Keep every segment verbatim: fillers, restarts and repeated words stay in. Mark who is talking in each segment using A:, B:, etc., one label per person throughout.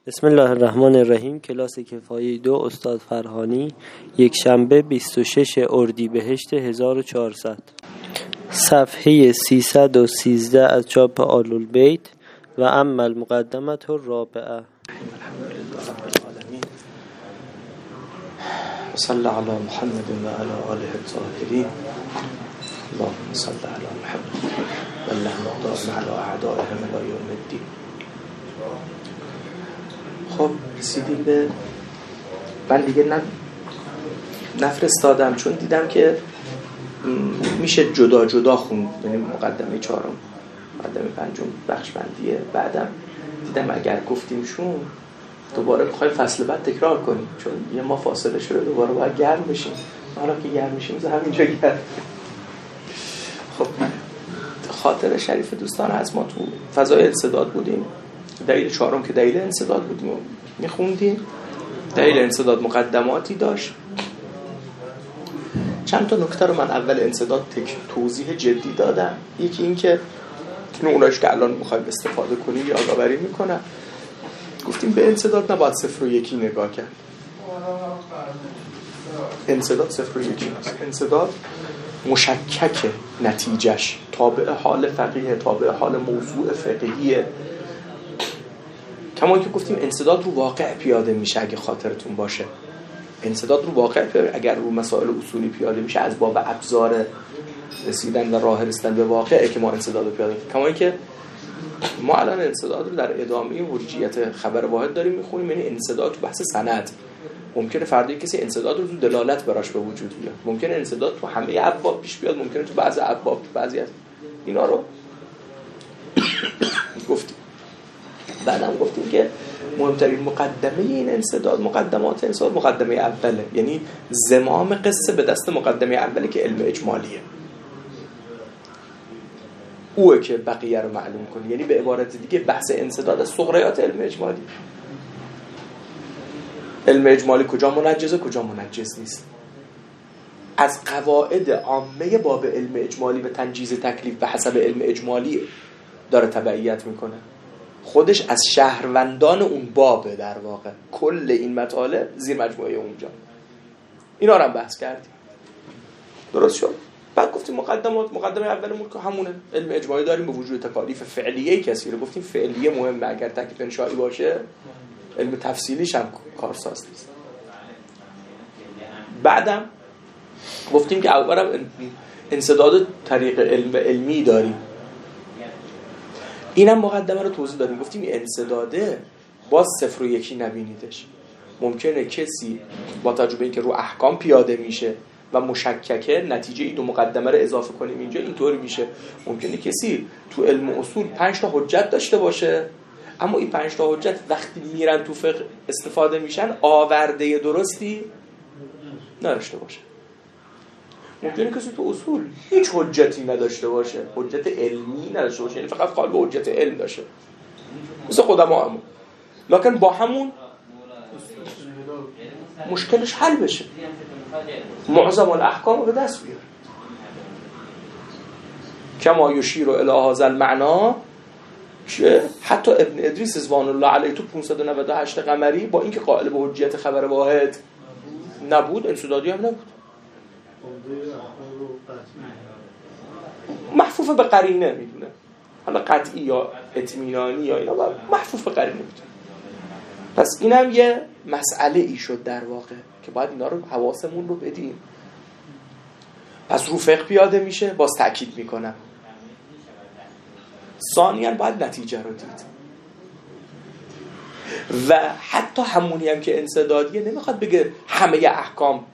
A: بسم الله الرحمن الرحیم. کلاس کفایی دو استاد فرهانی، یک شنبه بیست و شش اردیبهشت هزار و چهارصد، صفحه سیصد و سیزده از چاپ آل‌البیت. و اما المقدمة الرابعه.
B: صلی علی محمد و علی آله الطاهرین. اللهم صل علی محمد و اللهم دائم علی اعدائهم الی یوم الدین. خب رسیدیم به، من دیگه نه نفرستادم چون دیدم که میشه جدا جدا خوند، یعنی مقدمه چهارم، مقدمه پنجم بخش بندیه. بعدم دیدم اگر گفتیمشون دوباره بخوایم فصل بعد تکرار کنیم، چون یه ما فاصله شده، دوباره باید گرم بشیم. حالا که گرم میشیم از همینجا گرم. خب خاطر شریف دوستان از ما تو فضای انسداد بودیم. دلیل چهارم که دلیل انسداد بودیم و میخوندیم. دلیل انسداد مقدماتی داشت. چند تا نکته رو من اول انسداد تک توضیح جدی دادم. یکی این که اوناش که الان میخوایم استفاده کنیم یادآوری میکنم. گفتیم به انسداد نباید صفر و یکی نگاه کرد. انسداد صفر و یکی نیست. انسداد مشکک نتیجهش، تابع حال فقیه، تابع حال موضوع فقهیه. کما که گفتیم انسداد رو واقع پیاده میشه. اگه خاطرتون باشه انسداد رو واقع پیاده، اگر رو مسائل اصولی پیاده میشه از باب ابزار رسیدن و راه رسیدن به واقعه که ما انسداد رو پیاده میکنیم. کما که ما الان انسداد رو در ادامه حجیت خبر واحد داریم میخونیم، یعنی انسداد تو بحث سند. ممکنه فردا کسی انسداد رو تو دلالت براش به وجود بیاد، ممکنه انسداد تو همه ابواب پیش بیاد، ممکنه تو بعضی ابواب، تو بعضی از اینا رو گفتیم. بعدم گفتیم که مهمترین مقدمه این انسداد، مقدمات انسداد، مقدمه اوله، یعنی زمام قصه به دست مقدمه اوله که علم اجمالیه. اوه که بقیه رو معلوم کنه. یعنی به عبارت دیگه بحث انسداد از صغریات علم اجمالی. علم اجمالی کجا منجزه، کجا منجز نیست. از قواعد عامه باب علم اجمالی به تنجیز تکلیف به حسب علم اجمالی داره تبعیت میکنه. خودش از شهروندان اون بابه. در واقع کل این مطالب زیر مجموعه اونجا. اینا رو هم بحث کردیم. درست شد؟ بعد گفتیم مقدمات، مقدمه اولمون که همونه، علم اجمالی داریم به وجود تکالیف فعلیه کسی رو. گفتیم فعلیه مهمه، اگر تکلیف انشایی باشه علم تفصیلیش هم کارساز نیست. بعدم گفتیم که اولم انسداد طریق علم علمی داریم. اینم مقدمه رو توضیح دادیم. گفتیم این انسداده باز صفر و یکی نبینیدش. ممکنه کسی با تجربه اینکه رو احکام پیاده میشه و مشککه، نتیجه ای دو مقدمه رو اضافه کنیم اینجا اینطوری میشه. ممکنه کسی تو علم اصول پنج تا حجت داشته باشه، اما این پنج تا حجت وقتی میرن تو فقه استفاده میشن آورده درستی نداشته باشه. ممکنه کسی تو اصول هیچ حجتی نداشته باشه، حجت علمی نداشته باشه، یعنی فقط قائل به حجت علم داشته، مثل خودمون همون، لکن با همون مشکلش حل بشه، معظم الاحکام رو به دست بیاره. کما یشیر الی هذا المعنا که حتی ابن ادریس رضوان الله علیه تو پانصد و نود و هشت قمری با اینکه قائل به حجیت خبر واحد نبود، انسدادی هم نبود، محفوف به قرینه میدونه. حالا قطعی یا اطمینانی یا اینا محفوف به قرینه میدونه. پس اینم یه مسئله ای شد در واقع که باید اینا رو حواسمون رو بدیم. پس رو فقه پیاده میشه، باز تأکید میکنم. ثانیاً باید نتیجه رو دید. و حتی همونی هم که انسدادیه نمیخواد بگه همه احکام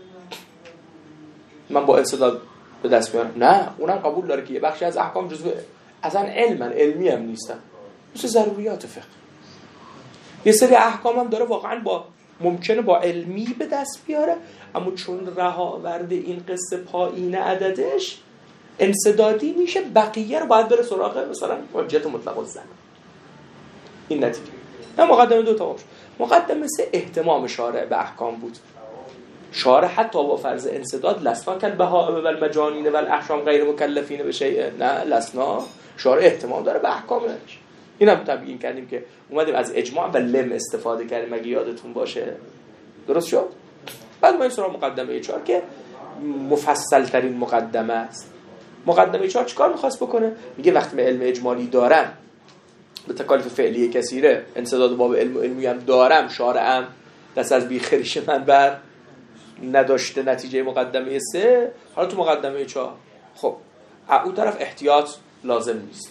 B: من با انسداد به دست میارم. نه، اونم قبول داره که یه بخشی از احکام جزو اصلا علمن، علمی هم نیستن، مثل ضروریات فقه. یه سری احکام هم داره واقعا با ممکنه با علمی به دست بیاره، اما چون رها ورده این قصه پایین عددش انسدادی میشه، بقیه رو باید بره سراغ مثلا حجت مطلق الزن. این نتیجه. نه مقدمه دو تا باشه. مقدمه سه اهتمام شارع به احکام بود. شارع حتی با فرض انسداد لسنا کل بها و المجانین و الاحشام غیر مکلفین به شیء، نه لسنا، شارع اهتمام داره به احکامش. اینم تبیین کردیم که اومدیم از اجماع و لم استفاده کردیم اگه یادتون باشه. درست شد؟ بعد ما این سراغ مقدمه چهار که مفصل ترین مقدمه است. مقدمه چهار چیکار می‌خواست بکنه؟ میگه وقتی من علم اجمالی دارم به تکالیف فعلی کثیره، انسداد باب علم و علمی هم دارم، شارعم دست از بیخریش من بر نداشته نتیجه مقدمه سه، حالا تو مقدمه چهار خب اون طرف احتیاط لازم نیست،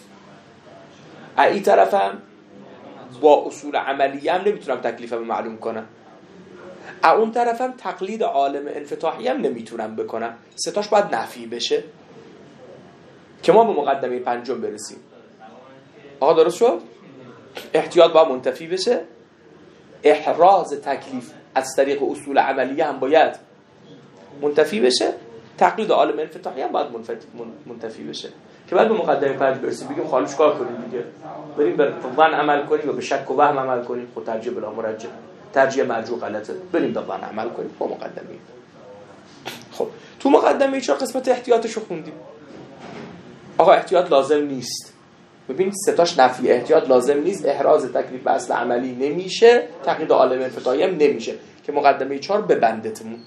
B: این طرفم با اصول عملی هم نمیتونم تکلیفم معلوم کنم، اون طرفم تقلید عالم انفتاحی هم نمیتونم بکنم، ستاش باید نفی بشه که ما به مقدمه پنجم برسیم. آقا درست شد؟ احتیاط باید منتفی بشه، احراز تکلیف از طریق اصول عملیه هم باید منتفی بشه، تقلید عالم انفتاحی هم باید منتفی بشه که بعد به مقدمه پنج برسیم بگیم خالص کار کنیم دیگه، بریم به ظن عمل کنیم و به شک و وهم عمل کنیم، خود ترجیح بلا مرجح، ترجیح مرجوح غلطه، بریم به ظن عمل کنیم با مقدمه. خب تو مقدمه چهار قسمت احتیاطشو خوندیم. آقا احتیاط لازم نیست، ببین ستاش نفی، احتیاط لازم نیست، احراز تکلیف به اصل عملی نمیشه، تقلید عالم انفتاحی هم نمیشه که مقدمه چهار ببندتمون.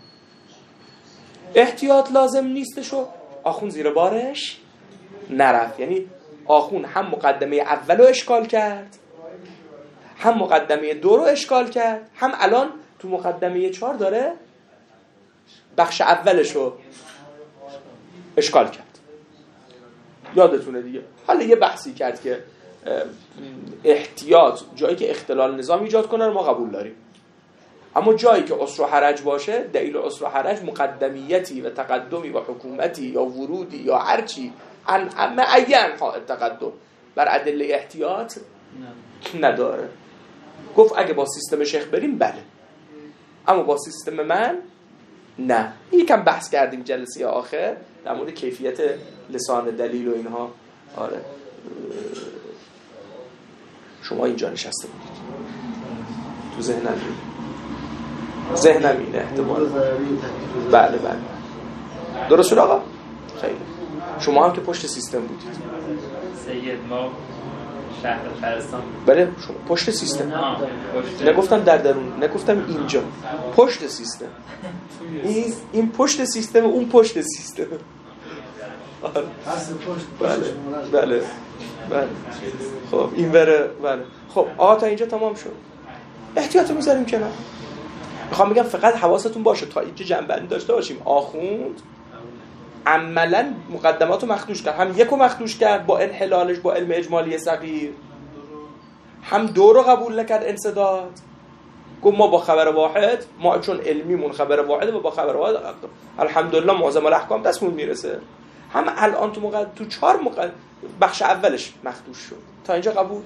B: احتیاط لازم نیستشو آخون زیر بارش نرفت، یعنی آخون هم مقدمه اولو اشکال کرد، هم مقدمه دو رو اشکال کرد، هم الان تو مقدمه چهار داره بخش اولشو اشکال کرد. یادتونه دیگه. حالا یه بحثی کرد که احتیاط جایی که اختلال نظام ایجاد کنه رو ما قبول داریم، اما جایی که عسر و حرج باشه، دلیل عسر و حرج مقدمیتی و تقدمی و حکومتی یا ورودی یا هرچی ان اما عین حائط تقدم بر ادله احتیاط نداره. گفت اگه با سیستم شیخ بریم بله، اما با سیستم من نه. یکم بحث کردیم جلسه آخر در مورد کیفیت لسان دلیل و اینها. آره شما اینجا نشسته بودید تو ذهنم ذهنم اینه احتمال. بله بله درست شد آقا. خیلی شما هم که پشت سیستم بودید.
C: سید ما شهر خرستان.
B: بله شما پشت سیستم. نگفتم در درون، نگفتم اینجا پشت سیستم. این این پشت سیستم، اون پشت سیستم. بله بله بله خب این بره. بله خب آقا تا اینجا تمام شد. احتیاط میذاریم کنار. میخوام بگم فقط حواستون باشه تا اینجا جنبندی داشته باشیم. آخوند عملا مقدماتو مخدوش کرد، هم یکو مخدوش کرد با انحلالش با علم اجمالی صغیر، هم دو رو قبول نکرد انسداد، گفت ما با خبر واحد، ما چون علمیمون خبر واحده و با خبر واحد الحمدلله معظم الاحکام دستمون میرسه. هم الان تو مقدم تو چهار مقدم بخش اولش مخدوش شد. تا اینجا قبول.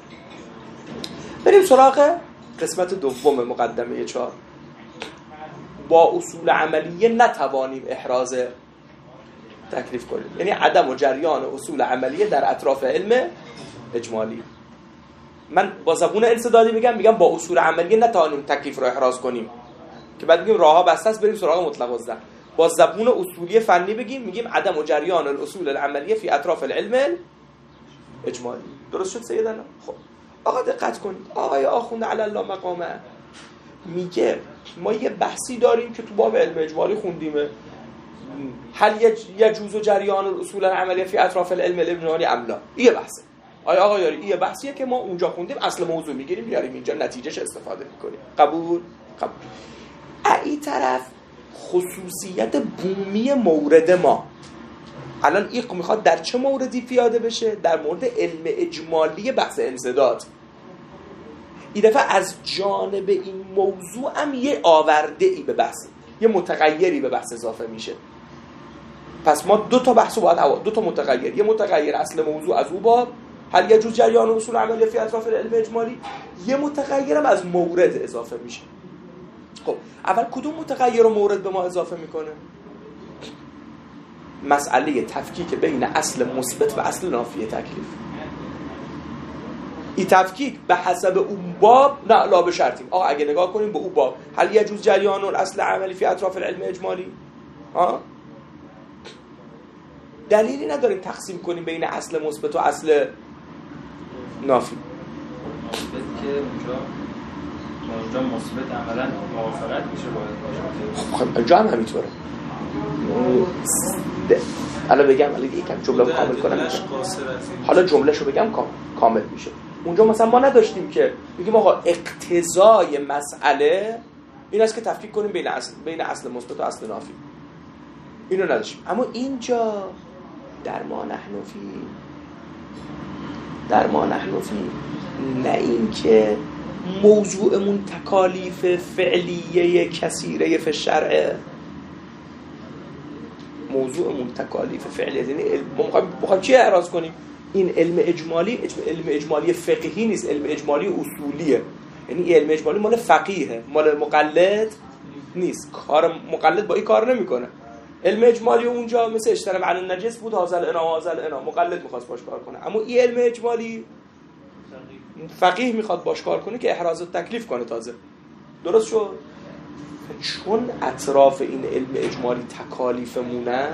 B: بریم سراغ قسمت دوم مقدمه چهار. با اصول عملیه نتوانیم احراز تکلیف کنیم، یعنی عدم و جریان اصول عملیه در اطراف علم اجمالی. من با زبون انسدادی میگم میگم با اصول عملیه نتوانیم تکلیف رو احراز کنیم که بعد میگیم راهها بسته است بریم سراغ مطلق الزن. با زبون اصولی فنی بگیم میگیم عدم و جریان الاصول العملیه فی اطراف العلم اجمالی. درست شد سیدنا؟ خب آقا دقت کنید، آقای آخوند علی الله مقامه میگه ما یه بحثی داریم که تو باب علم اجمالی خوندیمه، هل یجوز جریان الاصول العملیه فی اطراف العلم الاجمالی ام لا. این بحثه آیا آقا یاری این بحثیه که ما اونجا خوندیم، اصل موضوع میگیریم میاریم اینجا نتیجهش استفاده میکنیم. قبول؟ قبول. این طرف خصوصیت بومی مورد ما الان این میخواد در چه موردی پیاده بشه؟ در مورد علم اجمالی بحث انسداد. این دفعه از جانب این موضوع هم یه آورده ای به بحث، یه متغیری به بحث اضافه میشه. پس ما دو تا بحثو باید دو تا متغیر، یه متغیر اصل موضوع از او باب هل یجوز جریان اصول عملیه فی اطراف العلم اجمالی، یه متغیرم از مورد اضافه میشه. خب اول کدوم متغیر و مورد به ما اضافه میکنه؟ مسئله تفکیک بین اصل مثبت و اصل نافی تکلیف. این تفکیک به حسب اون باب نه لا به شرطیم. آقا اگه نگاه کنیم به اون باب هل یجوز جریان الاصل عملی فی اطراف العلم اجمالی، ها دلیلی نداریم تقسیم کنیم بین اصل مثبت و اصل نافی.
C: مثبت که اونجا اونجا مثبت عملاً موافقت میشه باید باشه.
B: خب اینجا هم همینطوره. حالا بگم حالا یکم جمله رو کامل کنم. حالا جمله‌شو بگم کامل میشه. اونجا مثلا ما نداشتیم که بگیم آقا اقتضای مسئله این است که تفکیک کنیم بین اصل بین اصل مثبت و اصل نافی. اینو نداشتیم. اما اینجا در ما نحن فی در ما نحن فی نه این که موضوعمون تکالیف فعلیه کثیره فی الشرع، موضوعمون تکالیف فعلیه، یعنی ما می‌خوایم چی اعراض کنیم؟ این علم اجمالی علم اجمالی فقهی نیست، علم اجمالی اصولیه. یعنی علم اجمالی مال فقیهه، مال مقلد نیست. کار مقلد با این کار نمیکنه. علم اجمالی اونجا مثل اشتراب عن النجس بود، هازل انا هازل انا، مقلد میخواست باش کار کنه. اما این علم اجمالی فقیه میخواد باش کار کنه که احراز تکلیف کنه. تازه درست شد؟ چون اطراف این علم اجمالی تکالیفمونه،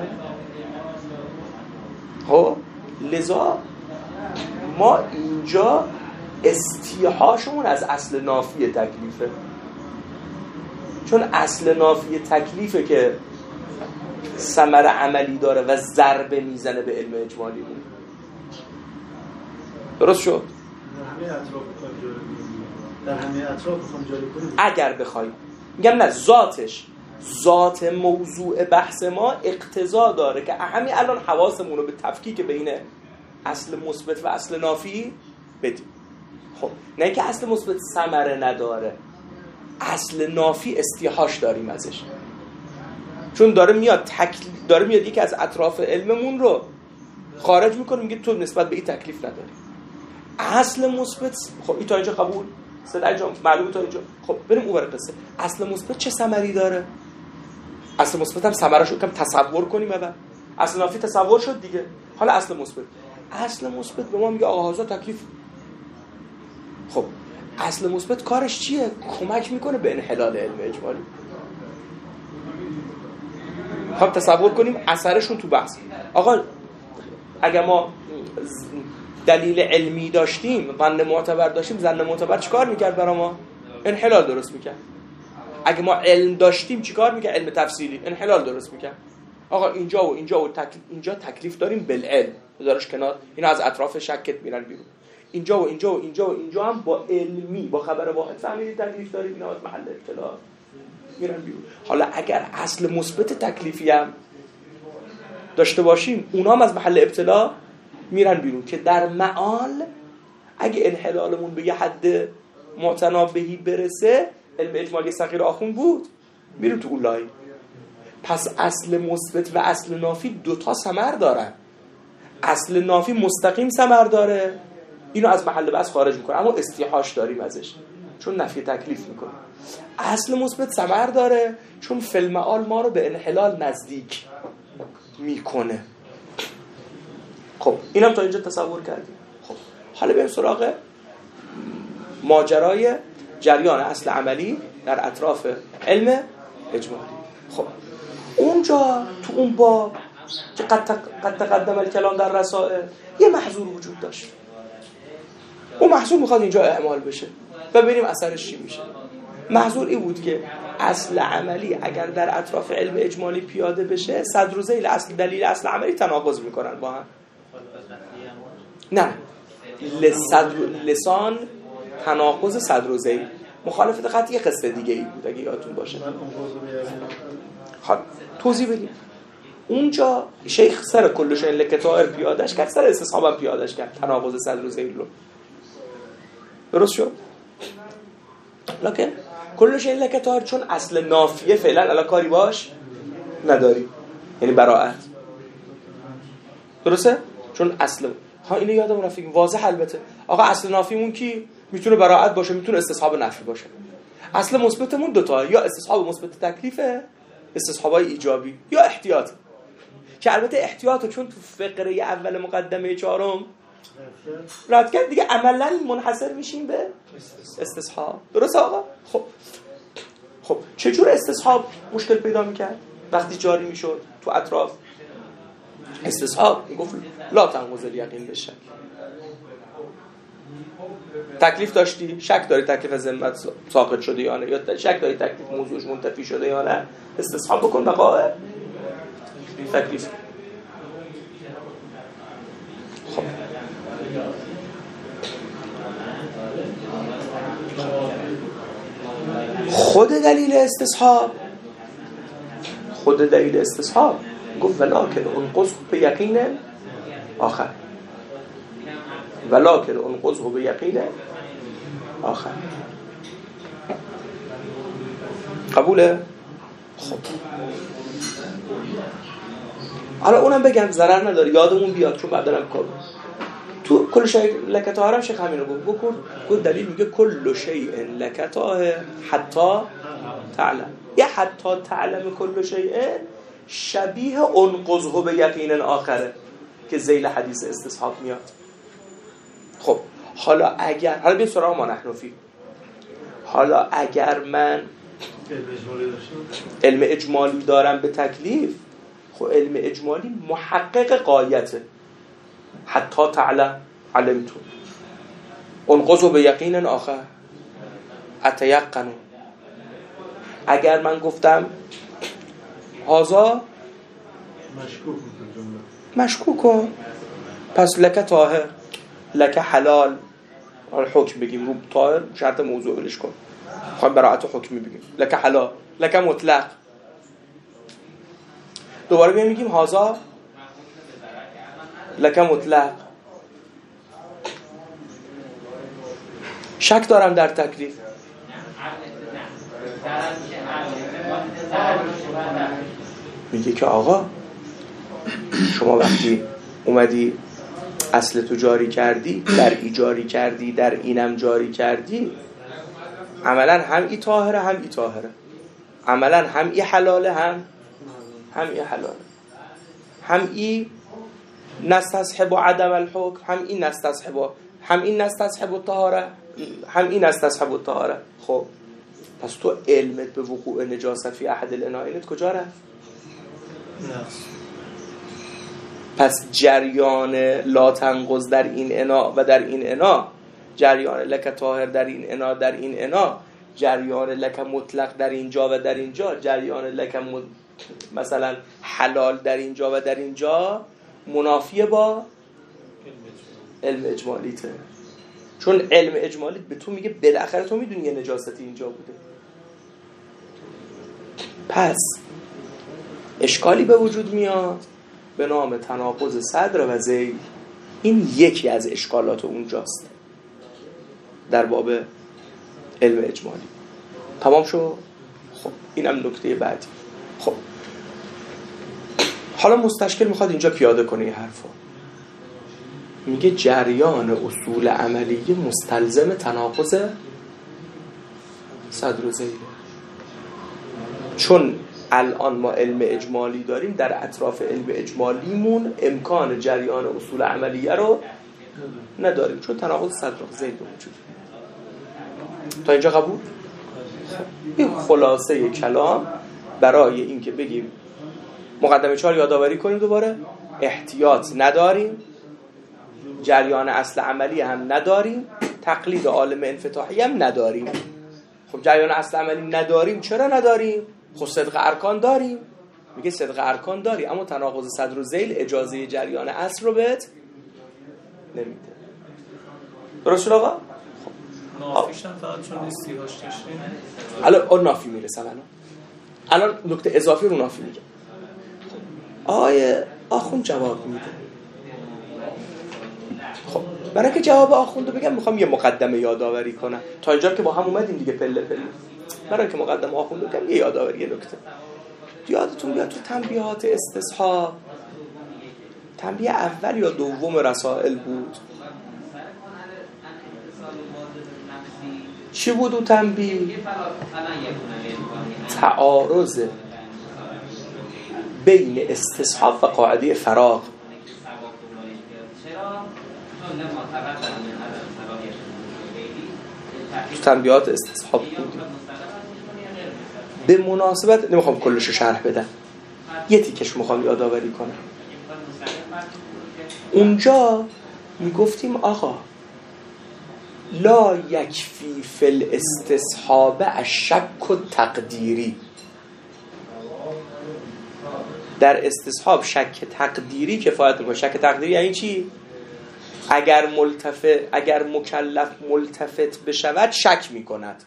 B: ها لذا ما اینجا استیحاشمون از اصل نافی تکلیفه. چون اصل نافی تکلیفه که ثمر عملی داره و ضربه میزنه به علم اجمالی بود. درست شد؟
D: در همه اطراف بخوام جاری کنیم،
B: اگر بخوایم میگم نه، ذاتش ذات موضوع بحث ما اقتضا داره که همین الان حواسمون رو به تفکیک بین اصل مثبت و اصل نافی بدیم. خب نه که اصل مثبت ثمره نداره، اصل نافی استیحاش داریم ازش، چون داره میاد تکلیف داره میاد یکی از اطراف علممون رو خارج میکنه، میگه تو نسبت به این تکلیف نداری. اصل مثبت خب این تا اینجا قبول صدق جان معلومه تا اینجا. خب بریم اون ور قصه. اصل مثبت چه ثمری داره؟ اصل مثبت هم ثمره‌شو کم تصور کنیم. اول اصل نافی تصور شد دیگه، حالا اصل مثبت اصل مثبت به ما میگه آقا هازا تکلیف. خب اصل مثبت کارش چیه؟ کمک میکنه به انحلال علم اجمالی. خب تصور کنیم اثرشون تو بحث. آقا اگه ما دلیل علمی داشتیم، ظن معتبر داشتیم، ظن معتبر چیکار میکرد برای ما؟ انحلال درست میکرد. اگه ما علم داشتیم چیکار میکرد؟ علم تفصیلی انحلال درست میکرد. آقا اینجا و اینجا و تکلیف، اینجا تکلیف داریم بالعلم، بذارش کنار، اینا از اطراف شکت میرن بیرون. اینجا و اینجا و اینجا و اینجا هم با علمی با خبر واحد فهمیدید تکلیف داریم، اینا از محل اطلاع میرن بیرون. حالا اگر اصل مثبت تکلیفی هم داشته باشیم، اونا هم از محل ابتلا میرن بیرون، که در معال اگه انحلالمون به یه حد متنابهی برسه، علم اجمالی صغیر آخون بود، میریم تو اون لای. پس اصل مثبت و اصل نافی دوتا ثمر دارن. اصل نافی مستقیم ثمر داره، اینو از محل بحث خارج میکنه، اما استیحاش داریم ازش چون نفی تکلیف میکنه. اصل مثبت ثمر داره چون فی المعال ما رو به انحلال نزدیک میکنه. خب اینم تا اینجا تصور کردیم. خب حالا بریم سراغ ماجرای جریان اصل عملی در اطراف علم اجمالی. خب اونجا تو اون باب که قد تقدم الکلام در رسائل یه محظور وجود داشت. اون محظور میخواد اینجا اعمال بشه و ببینیم اثرش چی میشه. محظور این بود که اصل عملی اگر در اطراف علم اجمالی پیاده بشه، صدر و ذیل اصل دلیل اصل عملی تناقض میکنن با هم. نه لصدر لسان تناقض صدر و ذیل، مخالفت قطعی یه قصه دیگه ای بود اگه یادتون باشه. خب توضیح بدیم. اونجا شیخ سر کل شیء لکطائر پیادهش کرد، سر استصحاب هم پیادهش کرد تناقض صدر و ذیل رو. درست شد؟ لکن کل شیء لکطائر چون اصل نافیه فعلا الان کاری باش نداری، یعنی براءت. درسته؟ چون اصل ها اینو یادمون رفت واضح. البته آقا اصل نافیمون کی میتونه براءت باشه، میتونه استصحاب نفی باشه. اصل مثبتمون دو تا، یا استصحاب مثبت تکلیفه، استصحابای ایجابی، یا احتیاط. که البته احتیاطو چون تو فقره اول مقدمه چهارم رد کرد دیگه، عملاً منحصر میشیم به استصحاب. درست آقا؟ خب خب چجور استصحاب مشکل پیدا میکرد وقتی جاری میشد تو اطراف؟ استصحاب میگفت لا تنقض الیقین بالشک. تکلیف داشتی، شک داری تکلیف ذمت ساقط شده یا نه، یا شک داری تکلیف موضوعش منتفی شده یا نه، استصحاب بکن وقایع تکلیف. خب خود دلیل استصحاب خود دلیل استصحاب گفت ولکن انقضه به یقین آخر، ولکن انقضه به یقین آخر. قبوله؟ خب حالا اونم بگم ضرر نداره، یادمون بیاد چون بعدا هم کار تو کل شیء لک طاهر شیخ همین رو گفت بکن گفت دلیل میگه کل شیء لک طاهر حتی تعلم. یه حتی تعلم کل شیء شبیه انقضه به یقین آخره که ذیل حدیث استصحاب میاد. خب حالا اگر حالا بیا سراغ ما نحنفی، حالا اگر من علم اجمالی دارم به تکلیف، خب علم اجمالی محقق غایته، حتی تعلم علمتو انقضه به یقین آخر اتیقنو. اگر من گفتم هازا مشکوکه پس لک طاهر لک حلال، حکم بگیم رو طاهر شرط موضوع بلش کن، خواهیم براعت حکمی بگیم لک حلال لک مطلق. دوباره بیم میگیم هازا لک مطلق، شک دارم در تکلیف. میگه که آقا شما وقتی اومدی اصل تو جاری کردی، در ای جاری کردی، در اینم جاری کردی، عملا هم ای طاهره هم ای طاهره، عملا هم ای حلاله هم هم ای حلاله، هم ای نستصحب عدم الحکم هم این نستصحب هم این نستصحب الطهاره هم این نستصحب الطهاره. خب پس تو علمت به وقوع نجاست فی احد الاناءین کجا رفت؟ پس جریان لا تنقض در این انا و در این انا، جریان لک طاهر در این انا در این انا، جریان لک مطلق در اینجا و در اینجا، جریان لک م... مثلا حلال در اینجا و در اینجا، منافیه با علم اجمالیته. چون علم اجمالی به تو میگه بالاخره تو میدونی یه نجاستی اینجا بوده. پس اشکالی به وجود میاد به نام تناقض صدر و ذیل. این یکی از اشکالات اونجاست در باب علم اجمالی. تمام شو؟ خب اینم نکته بعدی. خب حالا مستشکل میخواد اینجا پیاده کنه این حرفو. میگه جریان اصول عملیه مستلزم تناقض صدر و ذیل، چون الان ما علم اجمالی داریم، در اطراف علم اجمالیمون امکان جریان اصول عملیه رو نداریم چون تناقض صدر و ذیل موجود. تا اینجا قبول؟ این خلاصه کلام برای این که بگیم مقدمه چهار یادآوری کنیم دوباره، احتیاط نداریم، جریان اصل عملی هم نداریم، تقلید عالم انفتاحی هم نداریم. خب جریان اصل عملی نداریم، چرا نداریم؟ خب صدق ارکان داریم. میگه صدق ارکان داری اما تناقض صدر و ذیل اجازه جریان اصل رو بهت نمیده. درست شد آقا؟
C: نافیش هم فقط چون استیهاش داشتیم.
B: الان اون نافی میرسم. الان الان نکته اضافی رو نافی میگم. آیه آخوند جواب میده. خب برای که جواب آخوند رو بگم میخوام یه مقدمه یادآوری کنم. تا اینجا که با هم اومدیم دیگه پله پله. برای که مقدمه آخوند رو بگم یه یادآوری نکته. یادتون بیاد تو تنبیهات استصحاب، تنبیه اول یا دوم رسائل بود، چی بود او تنبیه؟ تعارض بین استصحاب و قاعده فراغ. تو تنبیهات استصحاب بود. به مناسبت نمیخوام کلشو شرح بدم، یه تیکش میخوام یادآوری کنم. اونجا میگفتیم آقا لا یکفی فی الاستصحاب الشک و تقدیری. در استصحاب شک تقدیری کفایت میکنه. شک تقدیری یعنی چی؟ اگر ملتفت اگر مکلف ملتفت بشود شک میکند.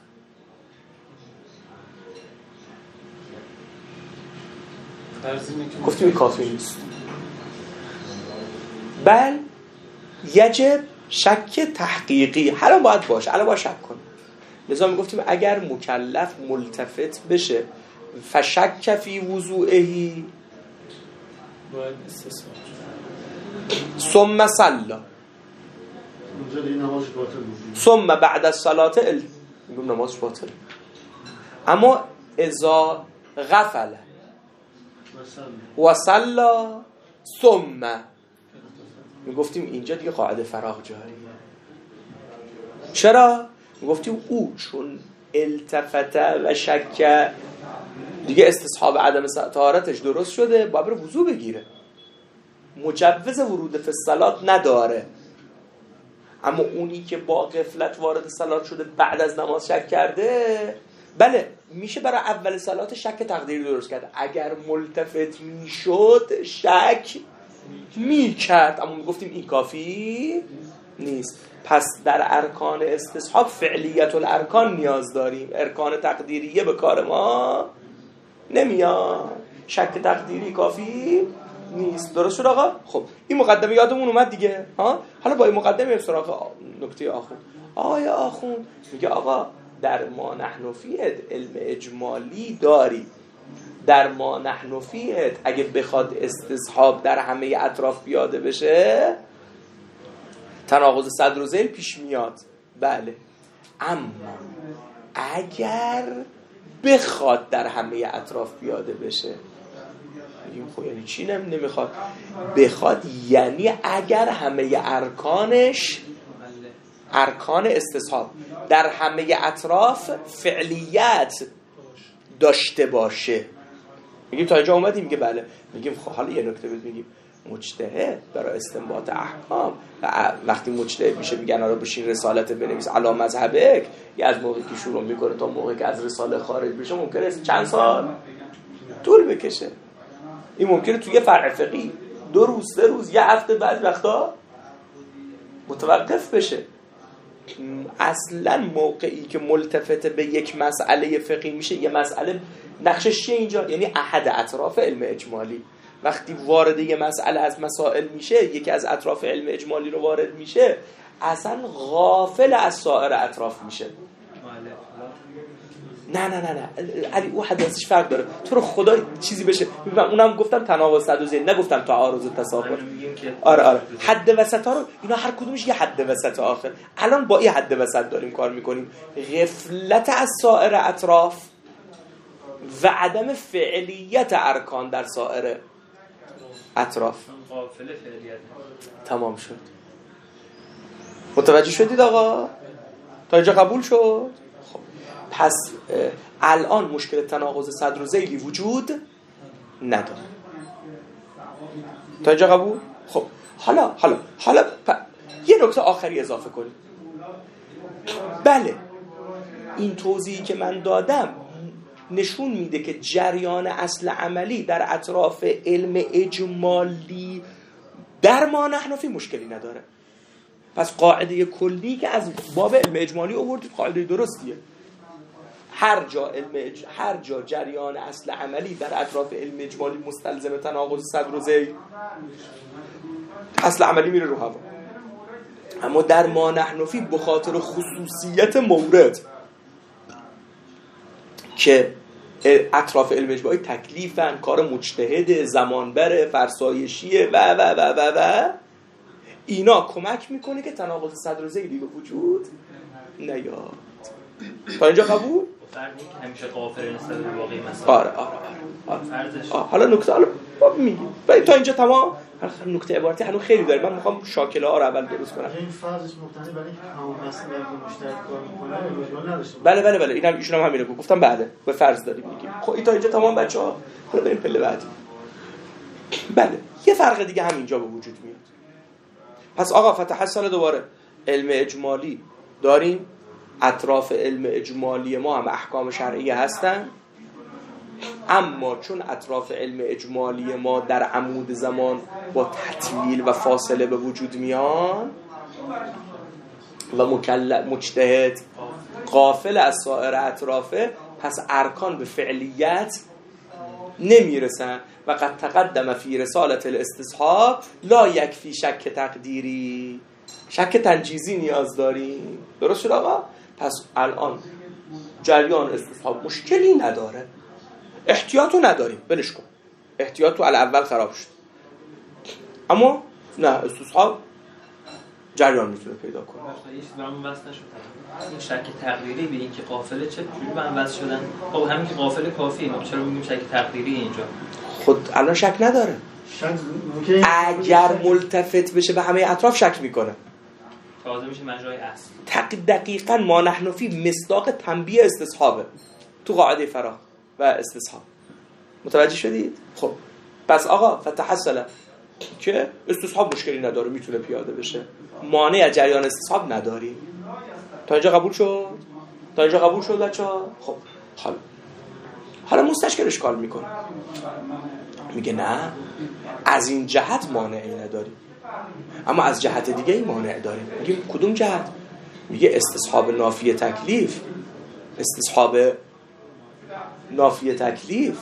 B: گفتیم این کافی نیست. بل یجب شک تحقیقی، حالا باید باشه، حالا باید شک کنه. لذا میگفتیم اگر مکلف ملتفت بشه فشک فی وضوئهی
C: باید استثبات
B: ثم صلی ثم بعد الصلاة ال... میگم نمازش باطل. اما اذا غفل و صلی ثم، میگفتیم اینجا دیگه قاعده فراغ جاریه. چرا؟ میگفتیم او چون التفت و شک دیگه استصحاب عدم طهارتش درست شده، باید بره وضو بگیره، مجوز ورود فی الصلاة نداره. اما اونی که با غفلت وارد صلات شده بعد از نماز شک کرده، بله میشه برای اول صلات شک تقدیری درست کرد. اگر ملتفت میشد شک میکرد، اما میگفتیم این کافی نیست. پس در ارکان استصحاب فعلیت الارکان نیاز داریم، ارکان تقدیریه به کار ما نمیاد. شک تقدیری کافی نیست. درست شد آقا؟ خب این مقدمه یادمون اومد دیگه ها. حالا با این مقدمه سراغ نکته آخون. آقای آخون میگه آقا در ما نحن فیه علم اجمالی داری، در ما نحن فیه اگه بخواد استصحاب در همه اطراف پیاده بشه تناقض صدر و ذیل پیش میاد. بله، اما اگر بخواد در همه اطراف پیاده بشه، میگیم خب یعنی چی نمیخواد؟ بخواد یعنی اگر همه ارکانش، ارکان استصحاب در همه اطراف فعلیت داشته باشه. میگیم تا اینجا اومدیم میگه بله. میگیم خب حالا یه نکته بود، میگیم مجتهد برای استنباط احکام وقتی مجتهد میشه میگن آره بشین رسالت بنویس علی مذهبک، یه از موقعی که شروع میکنه تا موقعی که از رساله خارج بشه ممکنه چند سال طول بکشه. این ممکنه توی فرع فقهی دو روز سه روز یه هفته بعد وقتا متوقف بشه. اصلا موقعی که ملتفت به یک مسئله فقهی میشه، یه مسئله نقشش چیه اینجا؟ یعنی احد اطراف علم اجمالی. وقتی وارد یه مسئله از مسائل میشه، یکی از اطراف علم اجمالی رو وارد میشه، اصلا غافل از سایر اطراف میشه. نه نه نه نه علی او حدیثش فرق داره. تو رو خدا چیزی بشه. من اونم گفتم تناقض صد و ذیل، نگفتم تعارض و تساقط. آره آره حد وسط ها رو اینا هر کدومش یه حد وسط آخر. الان با این حد وسط داریم کار میکنیم. غفلت از سایر اطراف و عدم فعلیت ارکان در سایر اطراف.
C: غافل فعلیت.
B: تمام شد. متوجه شدید آقا؟ تا اینجا قبول شد؟ خب پس الان مشکل تناقض صدر و ذیلی وجود نداره. تا اینجا قبول؟ خب حالا حالا حالا پ... یه نکته آخری اضافه کنیم. بله این توضیحی که من دادم نشون میده که جریان اصل عملی در اطراف علم اجمالی در ما نحن فی مشکلی نداره. پس قاعده کلی که از باب علم اجمالی آوردید قاعده درستیه. هر جا علم اج... هر جا جریان اصل عملی در اطراف علم اجمالی مستلزم تناقض صدر و ذیل، اصل عملی میره رو هوا. اما در ما نحن فی به خاطر خصوصیت مورد که اطراف علم اجمالی تکلیفن، کار مجتهد، زمان بره، فرسایشیه و و و و و اینا کمک میکنه که تناقض صدر و ذیلی به وجود نیاد. تا اینجا قبول؟
C: فرضی که همیشه غافل نسبت به واقعی مسائل.
B: آره آره آره, آره. حالا نکته حالا میگیم. تا اینجا تمام. نکته عبارتی هنوز خیلی داره. من میخوام شاکله ها رو اول درست کنم.
D: این فرضش مبتنی برای اینکه همون مسئله که مشترک کار میکنه وجود نداشته.
B: بله بله بله اینم ایشون هم همینه گفتم بعده به فرض داریم میگیم. خب این تا اینجا تمام بچه‌ها. حالا بریم پله بعدی. بله یه فرق دیگه همینجا به وجود میاد. پس آقا فتح سال دوباره علم اجمالی داریم، اطراف علم اجمالی ما هم احکام شرعیه هستن، اما چون اطراف علم اجمالی ما در عمود زمان با تطویل و فاصله به وجود میان و مکلف مجتهد غافل از سایر اطرافه، پس ارکان به فعلیت نمیرسن. و قد تقدم فی رسالة الاستصحاب لا یکفی شک تقدیری، شک تنجیزی نیاز داریم. درست شد آقا؟ پس الان جریان استصحاب مشکلی نداره، احتیاطو نداریم، بلش کن، احتیاطو الاول خراب شد، اما نه استصحاب جریان میتونه پیدا کنه.
C: یه چیز برام واسه نشد. این شک تقدیری به این که قافله چه جوری به هم واسه شدن؟ خب همین که قافله کافیه، ما چرا میگیم شک تقدیری اینجا؟
B: خود الان شک نداره. اگر ملتفت بشه به همه اطراف شک میکنه،
C: تازه میشه مجرای اصل.
B: تق دقیقاً ما نحن فی مصداق تنبیه استصحابه تو قاعده فراغ و استصحاب. متوجه شدید؟ خب پس آقا فتحصل که استصحاب مشکلی نداره، میتونه پیاده بشه، مانع از جریان استصحاب نداریم. تا اینجا قبول شد؟ تا اینجا قبول شد بچه‌ها؟ خب حالا حالا مستشکل اشکال میکنه، میگه نه از این جهت مانعی نداریم، اما از جهت دیگه ای مانع داریم. میگیم کدوم جهت؟ میگه استصحاب نافی تکلیف. استصحاب نافی تکلیف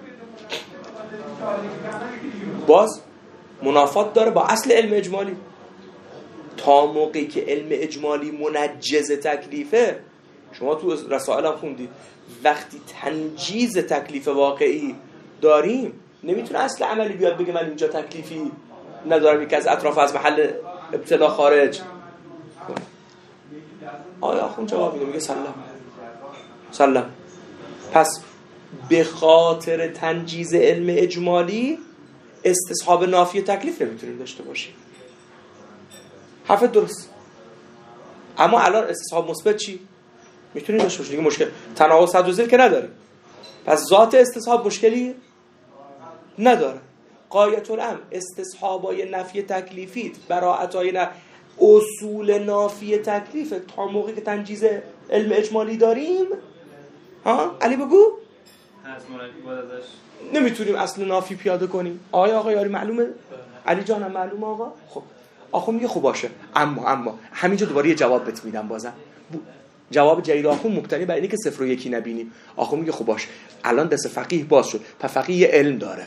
B: باز منافات داره با اصل علم اجمالی. تا موقعی که علم اجمالی منجز تکلیفه، شما تو رسائل هم خوندید، وقتی تنجیز تکلیف واقعی داریم نمیتونه اصل عملی بیاد بگه من اینجا تکلیفی ندارم، یکی از اطراف از محل ابتلا خارج. آیا آخون جواب میده، میگه سلام سلام. پس به خاطر تنجیز علم اجمالی استصحاب نافی تکلیف نمیتونیم داشته باشیم. حرف درست. اما الان استصحاب مثبت چی؟ میتونیم داشته باشیم. دیگه مشکل تناقض صد و زیر که نداریم، پس ذات استصحاب مشکلی نداره. غایت الامر استصحابای نفی تکلیفیت براعتای نه اصول نافی تکلیف تا موقعی که تنجیز علم اجمالی داریم. ها علی بگو نمیتونیم اصل نافی پیاده کنیم. آیا آقا یاری معلومه؟ علی جانم معلومه آقا؟ خب آخو میگه خوب باشه، اما اما همینجا دوباره یه جواب بهت میدم. بازم جواب جدید آخو مبتنی بر اینه که صفر و یکی نبینیم. آخو میگه خوب باشه، الان دست فقیه باز شد، پس فقیه یه علم داره،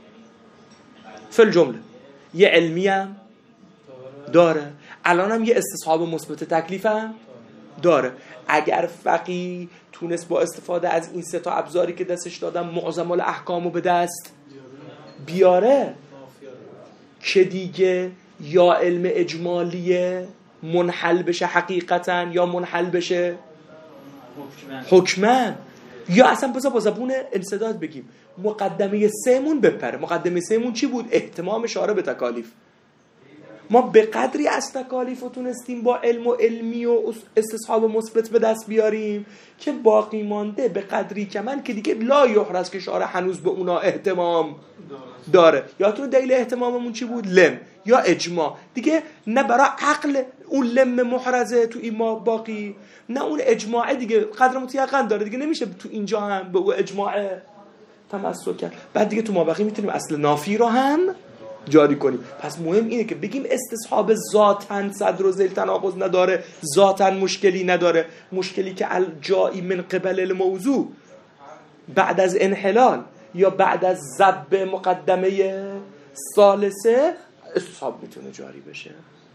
B: فل جمله یه علمی هم داره، الان هم یه استصحاب مثبت تکلیف هم داره. اگر فقیه تونست با استفاده از این سه تا ابزاری که دستش دادم معظم الاحکامو به دست بیاره، که دیگه یا علم اجمالیه منحل بشه حقیقتا یا منحل بشه حکمن، یا اصلا بذار با زبون انسداد بگیم مقدمه سهمون بپره. مقدمه سهمون چی بود؟ اهتمام شارع به تکالیف. ما به قدری از تکالیف رو تونستیم با علم و علمی و استصحاب مثبت به دست بیاریم که باقی مانده به قدری که من که دیگه لا یحرز که شارع هنوز به اونا اهتمام داره. یادتون دلیل اهتماممون چی بود؟ لم یا اجماع. دیگه نه برای عقل اون لم محرزه تو این ما باقی، نه اون اجماعه دیگه قدر متیقن داره، دیگه نمیشه تو اینجا هم به اون اجماعه تمسک کرد. بعد دیگه تو ما باقی میتونیم اصل نافی رو هم جاری کنیم. پس مهم اینه که بگیم استصحاب ذاتاً صدر و ذیل تناقض نداره، ذاتاً مشکلی نداره. مشکلی که الجایی من قبل الموضوع بعد از انحلال یا بعد از ضب مقدمه ثالثه استصحاب میتونه جاری بشه.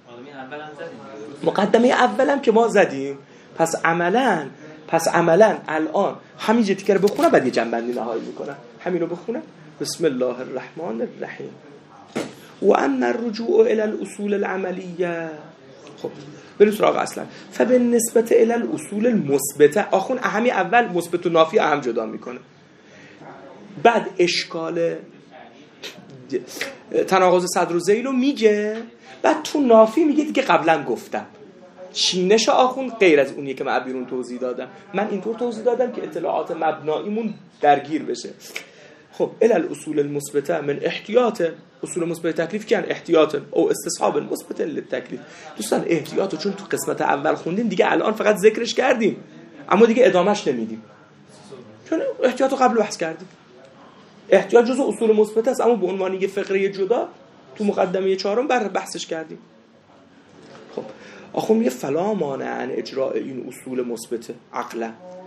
B: مقدمه اولم که ما زدیم. پس عملاً پس عملاً الان همین جتی که رو بخونم بعد یه جنبندی نهایی میکنم. همین رو بخونم. بسم الله الرحمن الرحیم. و اما الرجوع الى الاصول العملیه. خب بریم سراغ اصلا. فبالنسبه الى الاصول المثبته، آخون اهمی اول مثبت و نافی اهم جدا میکنه، بعد اشکال تناقض صدر و ذیل رو میگه، بعد تو نافی میگه دیگه قبلا گفتم چینش آخون غیر از اونیه که من بیرون توضیح دادم. من اینطور توضیح دادم که اطلاعات مبناییمون درگیر بشه. خب الى الاصول المثبته من احتیاط، اصول مثبت تکلیف کن احتیاط او استصحاب مثبت للتکلیف. دوستان احتیاطو چون تو قسمت اول خوندیم دیگه الان فقط ذکرش کردیم اما دیگه ادامهش نمیدیم، چون احتیاطو قبل بحث کردیم. احتیاط جزء اصول مثبت است اما به عنوان یه فقره جدا تو مقدمه چهارم بر بحثش کردیم. خب آخه میگه فلا مانع عن اجراء این اصول مثبت عقلا.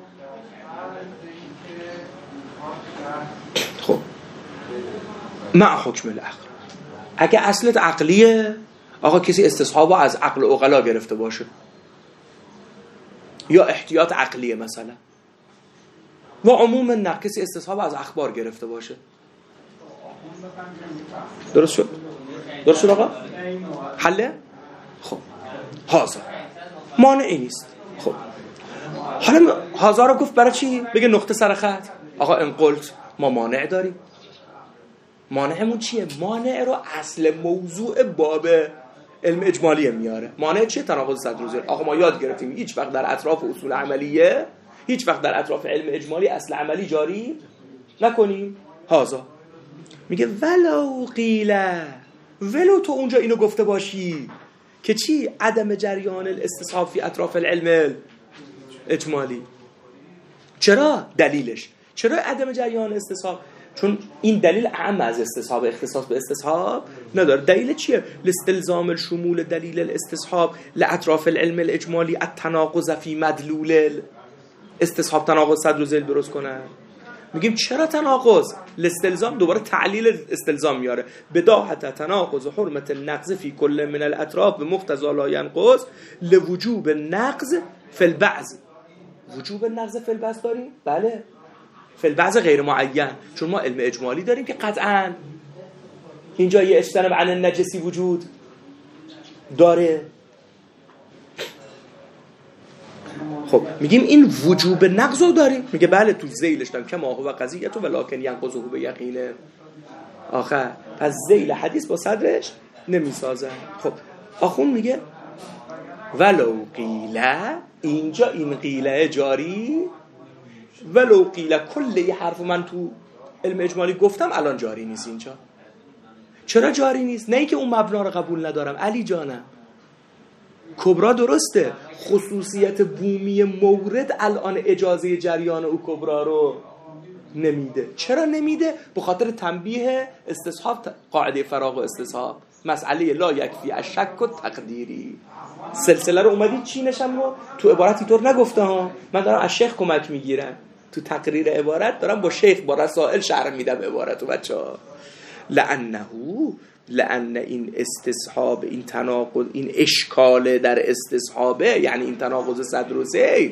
B: خب مع حکم العقل، اگه اصلت عقلیه آقا کسی استصحابو از عقل و عقلا گرفته باشه یا احتیاط عقلیه مثلا، و عموما نه کسی استصحاب از اخبار گرفته باشه. درست شد؟ درست شد آقا؟ حله؟ خب هازا مانعی نیست. خب حالا هازا رو گفت برای چی؟ بگه نقطه سر خط. آقا ان قلت ما مانع داریم. مانعمون چیه؟ مانع رو اصل موضوع باب علم اجمالی میاره. مانع چیه؟ تناقض صدر و ذیل. آقا ما یاد گرفتیم هیچ وقت در اطراف اصول عملیه، هیچ وقت در اطراف علم اجمالی اصل عملی جاری نکنیم. هازا میگه ولو قیله، ولو تو اونجا اینو گفته باشی که چی؟ عدم جریان الاستصحاب فی اطراف العلم اجمالی. چرا؟ دلیلش چرا عدم جریان استصحاب؟ چون این دلیل اعم از استصحاب، اختصاص به استصحاب نداره. دلیل چیه؟ لاستلزام الشمول دلیل الاستصحاب لاطراف العلم الاجمالی التناقض فی مدلول استصحاب. تناقض صدر و ذیل درست کنه. میگیم چرا تناقض؟ لاستلزام دوباره تعلیل استلزام میاره. بداهت تناقض حرمت النقض فی کل من الاطراف به مقتضا لا ينقض لوجوب النقض فی البعض. وجوب النقض فی البعض داریم؟ بله، فی البعض غیر معین، چون ما علم اجمالی داریم که قطعاً اینجا یه اجتناب عن النجسی وجود داره. خب میگیم این وجوب نقض رو داریم. میگه بله تو ذیلش داریم که ما هو قضیه تو ولکن ینقضه به یقینه. آخر پس ذیل حدیث با صدرش نمیسازه. خب آخون میگه ولو قیله، اینجا این قیله جاری، ولو قیله کل یه حرف من تو علم اجمالی گفتم الان جاری نیست. اینجا چرا جاری نیست؟ نه ای که اون مبنا رو قبول ندارم علی جانم، کبرا درسته، خصوصیت بومی مورد الان اجازه جریان او کبرا رو نمیده. چرا نمیده؟ به خاطر تنبیه استصحاب، قاعده فراغ و استصحاب، مسئله لا یکفی الشک و تقدیری. سلسله رو اومدید چی نشم رو تو عبارتی طور نگفته ها، من دارم از شیخ کمک میگیرم تو تقریر عبارت، دارم با شیخ با رسائل شرح میدم عبارتو بچه‌ها. لعنه لأن این استصحاب، این تناقض، این اشکال در استصحابه، یعنی این تناقض صدر و ذیل،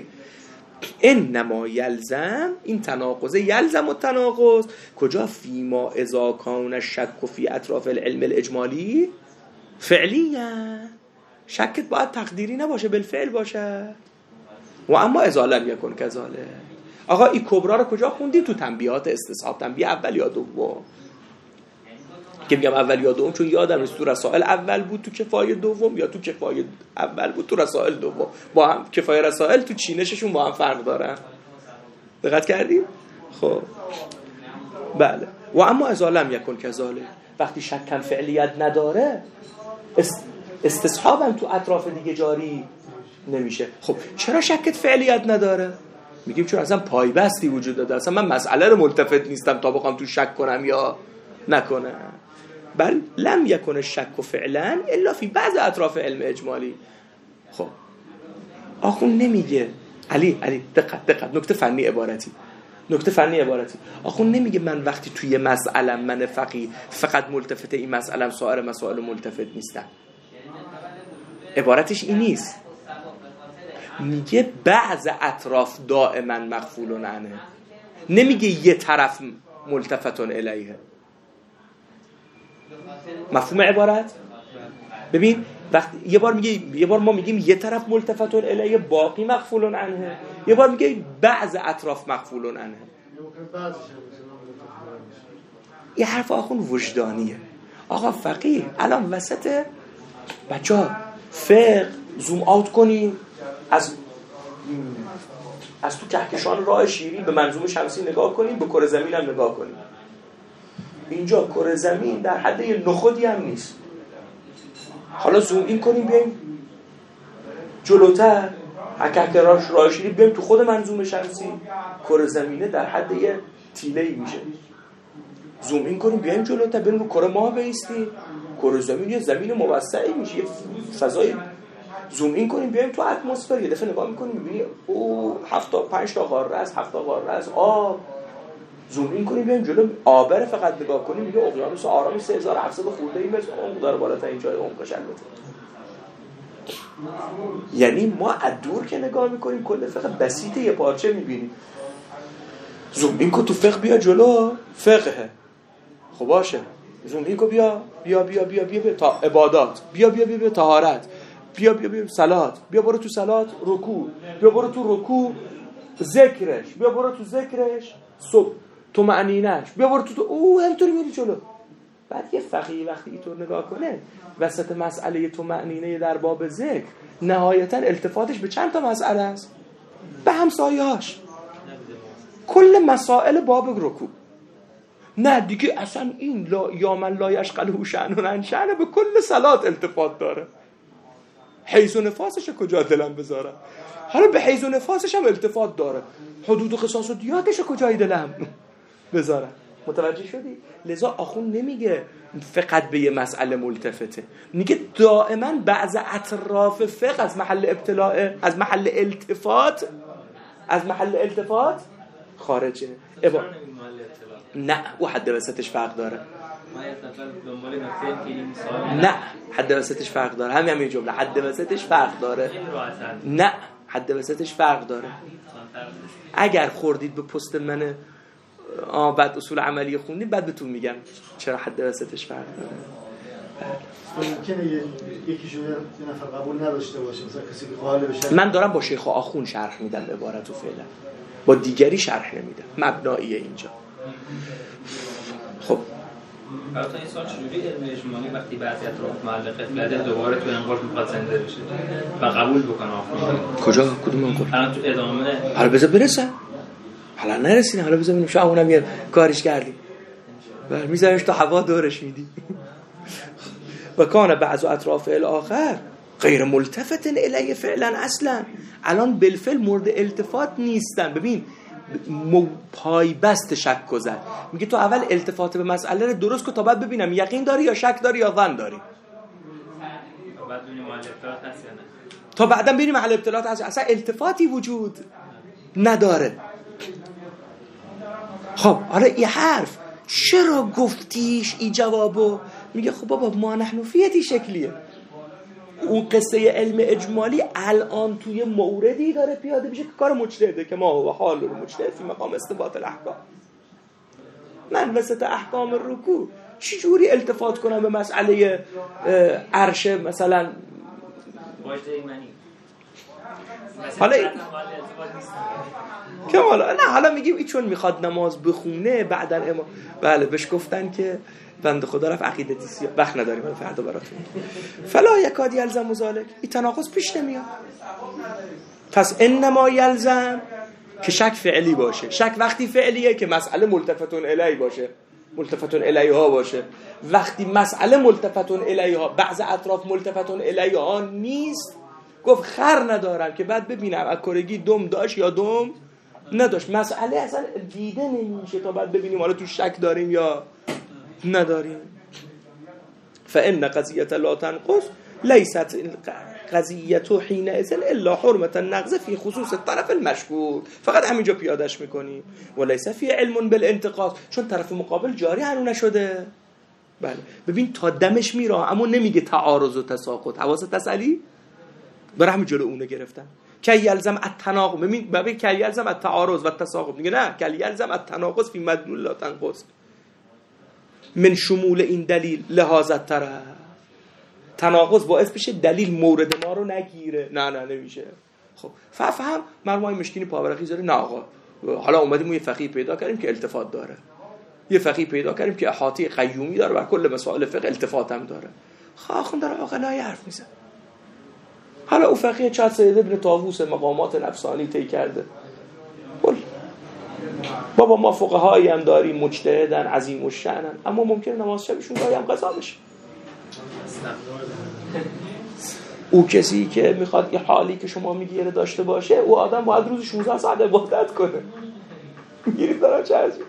B: انما یلزم، این تناقض یلزم و تناقض کجا؟ فیما اذا کان الشک فی اطراف العلم الاجمالی فعلیه. شکت باید تقدیری نباشه، بالفعل باشه. و اما اذا لم یکن کذالک. آقا این کبرا رو کجا خوندی؟ تو تنبیهات استصحاب، تنبیه اول یا دوم. که میگم اول یا دوم چون یادم نیست تو رسائل اول بود تو کفایه دوم یا تو کفایه اول بود تو رسائل دوم. با هم کفایه رسائل تو چینششون با هم فرق دارن. دقت کردید؟ خب بله. و اما اذا لم یکن کذالک، وقتی شک فعلیت نداره استصحابم تو اطراف دیگه جاری نمیشه. خب چرا شکت فعلیت نداره؟ میگیم چون اصلا پایبستی وجود داره، اصلا من مسئله رو ملتفت نیستم تا بخوام تو شک کنم یا نکنم. بل لم یکن الشک فعلا الا فی بعض اطراف علم اجمالی. خب آخون نمیگه علی علی دقت دقت نکته فنی عبارتی نکته فنی عبارتی آخون نمیگه من وقتی توی مسئله من فقیه فقط ملتفت این مسئله سایر مسائل ملتفت نیستم. عبارتش این نیست. میگه بعض اطراف دائما مغفولون عنه، نمیگه یه طرف ملتفتون الیه. مفهوم عبارت؟ ببین وقتی یه بار میگه، یه بار ما میگیم یه طرف ملتفتون الیه باقی مغفولون عنه، یه بار میگه بعض اطراف مغفولون عنه. یه حرف آخون وجدانیه. آقا فقیه الان وسط بچه فقه زوم آوت کنیم از از تو کهکشان راه شیری به منظومه شمسی نگاه کنیم، به کره زمین هم نگاه کنیم. اینجا کره زمین در حد یه نخودی هم نیست. حالا زوم این کنیم بیایم جلوتر، حکک راش راشیدی بیایم تو خود منظومه شمسی، کره زمینه در حد یه تیله‌ای میشه. زوم این کنیم بیایم جلوتر، بریم رو کره ماه بایستیم، کره زمین یه زمین موسعی میشه، یه فضای. زوم این کنیم بیایم تو اتمسفر، یه دفعه نگاه میکنیم میبینی او هفت تا پنج تا قاره است، هفت تا قاره است آب. زوم این کنیم بیایم جلو آبر فقط نگاه کنیم میگه اقیانوس آرامی سه هزار و هفتصد خورده ای متر عمق داره بالاترین جای عمقش البته. یعنی ما از دور که نگاه میکنیم کل فقط بسیط یه پارچه میبینیم. زوم این کن تو فقه بیا جلو، فقه خب باشه. زوم این کن بیا بیا بیا بیا بیا, بیا تا عبادات، بیا بیا بیا, بیا طهارت، بیا بیا بیا صلات، بیا برو تو صلات رکوع، بیا برو تو رکوع ذکرش، بیا برو تو ذکرش صبح تو معنینش، بیا برو تو, تو او همینطوری میری جلو. بعد یه فقیه وقتی اینطور نگاه کنه وسط مسئله تو معنینه در باب ذکر نهایتا التفاتش به چند تا مسئله است؟ به همسایه‌هاش. کل مسائل باب رکوع. نه دیگه اصلا این لا یا من لا یشغله شأن عن شأن به کل صلات التفات داره. حیز و نفاسش کجا دلم بذارم؟ حالا به حیز و نفاسش هم التفات داره. حدود و قصاص و دیاتش کجای دلم بذارم؟ متوجه شدی؟ لذا آخون نمیگه فقط به یه مسئله ملتفته، میگه دائما بعض اطراف فقه از محل ابتلاء، از محل التفات، از محل التفات خارجه. ابا نه او حد وسطش فرق داره. نه حد وسطش فرق داره. همین همین جمله حد وسطش فرق داره. نه حد وسطش فرق داره. اگر خوردید به پست من آه بعد اصول عملی خوندید بعد بهتون میگم چرا حد وسطش فرق داره.
D: ممکنه یکی شده یه نفر قبول نداشته باشه، مثلا کسی که قائل بشه.
B: من دارم با شیخ آخون شرح میدم عبارتو فعلا، با دیگری شرح نمیدم، مبناییه اینجا. خب
C: البته این سوال چجوری علم اجمالی وقتی بعضی اطراف معلقه فلده دوباره تو انقاش میخواد زنده بشه و قبول بکنه آخون
B: کجا کدوم انقاش؟
C: الان تو ادامه
B: حالا بذار برسن، حالا نرسین، حالا بذار ببینیم شاید اونم یه کارش کردی بر میذاریش تا هوا دورش میدی. و کان بعض اطراف الاخر غیر ملتفت الیه فعلا اصلا، الان بالفعل مورد التفات نیستن. ببین پای بست شک گذر، میگه تو اول التفات به مسئله رو درست کن تا بعد ببینم یقین داری یا شک داری یا ظن داری،
C: بعد ببینیم محل ابتلاط هست یا نه،
B: تا بعدا ببینیم محل ابتلاط هست. اصلا التفاتی وجود نداره. خب حالا این حرف چرا گفتیش این جوابو؟ میگه خب بابا ما نحنفیتی شکلیه. اون قصه علم اجمالی الان توی موردی داره پیاده میشه که کار مجتهده که ما و حال رو مجتهد فی مقام استنباط الاحکام. من وسط احکام رکوع چی جوری التفات کنم به مسئله عرش مثلا
C: واجد ایمانی؟
B: حالا که حالا نه حالا میگیم این چون میخواد نماز بخونه بعدن اما بله بهش گفتن که بنده خدا رفت عقیدتی سیاه وقت نداریم من فردا براتون فلا یکاد یلزم ذالک، این تناقض پیش نمیاد. پس انما یلزم که شک فعلی باشه. شک وقتی فعلیه که مسئله ملتفتون الیه باشه، ملتفتون الیها باشه. وقتی مسئله ملتفتون الیها بعض اطراف ملتفتون الیها نیست، گفت خر ندارم که بعد ببینم از کرگی دم داشت یا دم نداشت. مسئله اصلا دیده نمیشه تا بعد ببینیم حالا تو شک داریم یا نداریم. فإن قضیة لا تنقص لیست قضیة حینئذ الا حرمة النقض فی خصوص الطرف المشکوک. فقط همینجا پیادش میکنیم و لیس فی علم بالانتقاض، چون طرف مقابل جاری هنو نشده. بله ببین تا دمش میره اما نمیگه تعارض و تساقط. حواست تسلی برای همین جلو اونه گرفتن. که یلزم التناقض، ببین ببین که یلزم التعارض و التساقط، میگه نه که یلزم التناقض فی مدلول لا تنقص من شمول این دلیل لحاظ طرف. تناقض باعث بشه دلیل مورد ما رو نگیره. نه نه نمیشه. خب فهم مرمای مشکینی پاورقی زاره. نه آقا حالا اومدیم یه فقیه پیدا کردیم که التفات داره، یه فقیه پیدا کردیم که احاطه قیومی داره بر کل مسائل فقه، التفات هم داره. خواهون داره عقلای حرف میزن. حالا او فقیه چند سید ابن طاووس مقامات نفسانی طی کرده. بل بابا ما فقهایی هم داریم مجتهدن عظیم الشأنن، اما ممکنه نماز شبشون گاهی هم قضا بشه. او کسی که میخواد یه حالی که شما میگیره داشته باشه، او آدم باید روز شانزده ساعت عبادت کنه. میگیرید دارم چه عجب.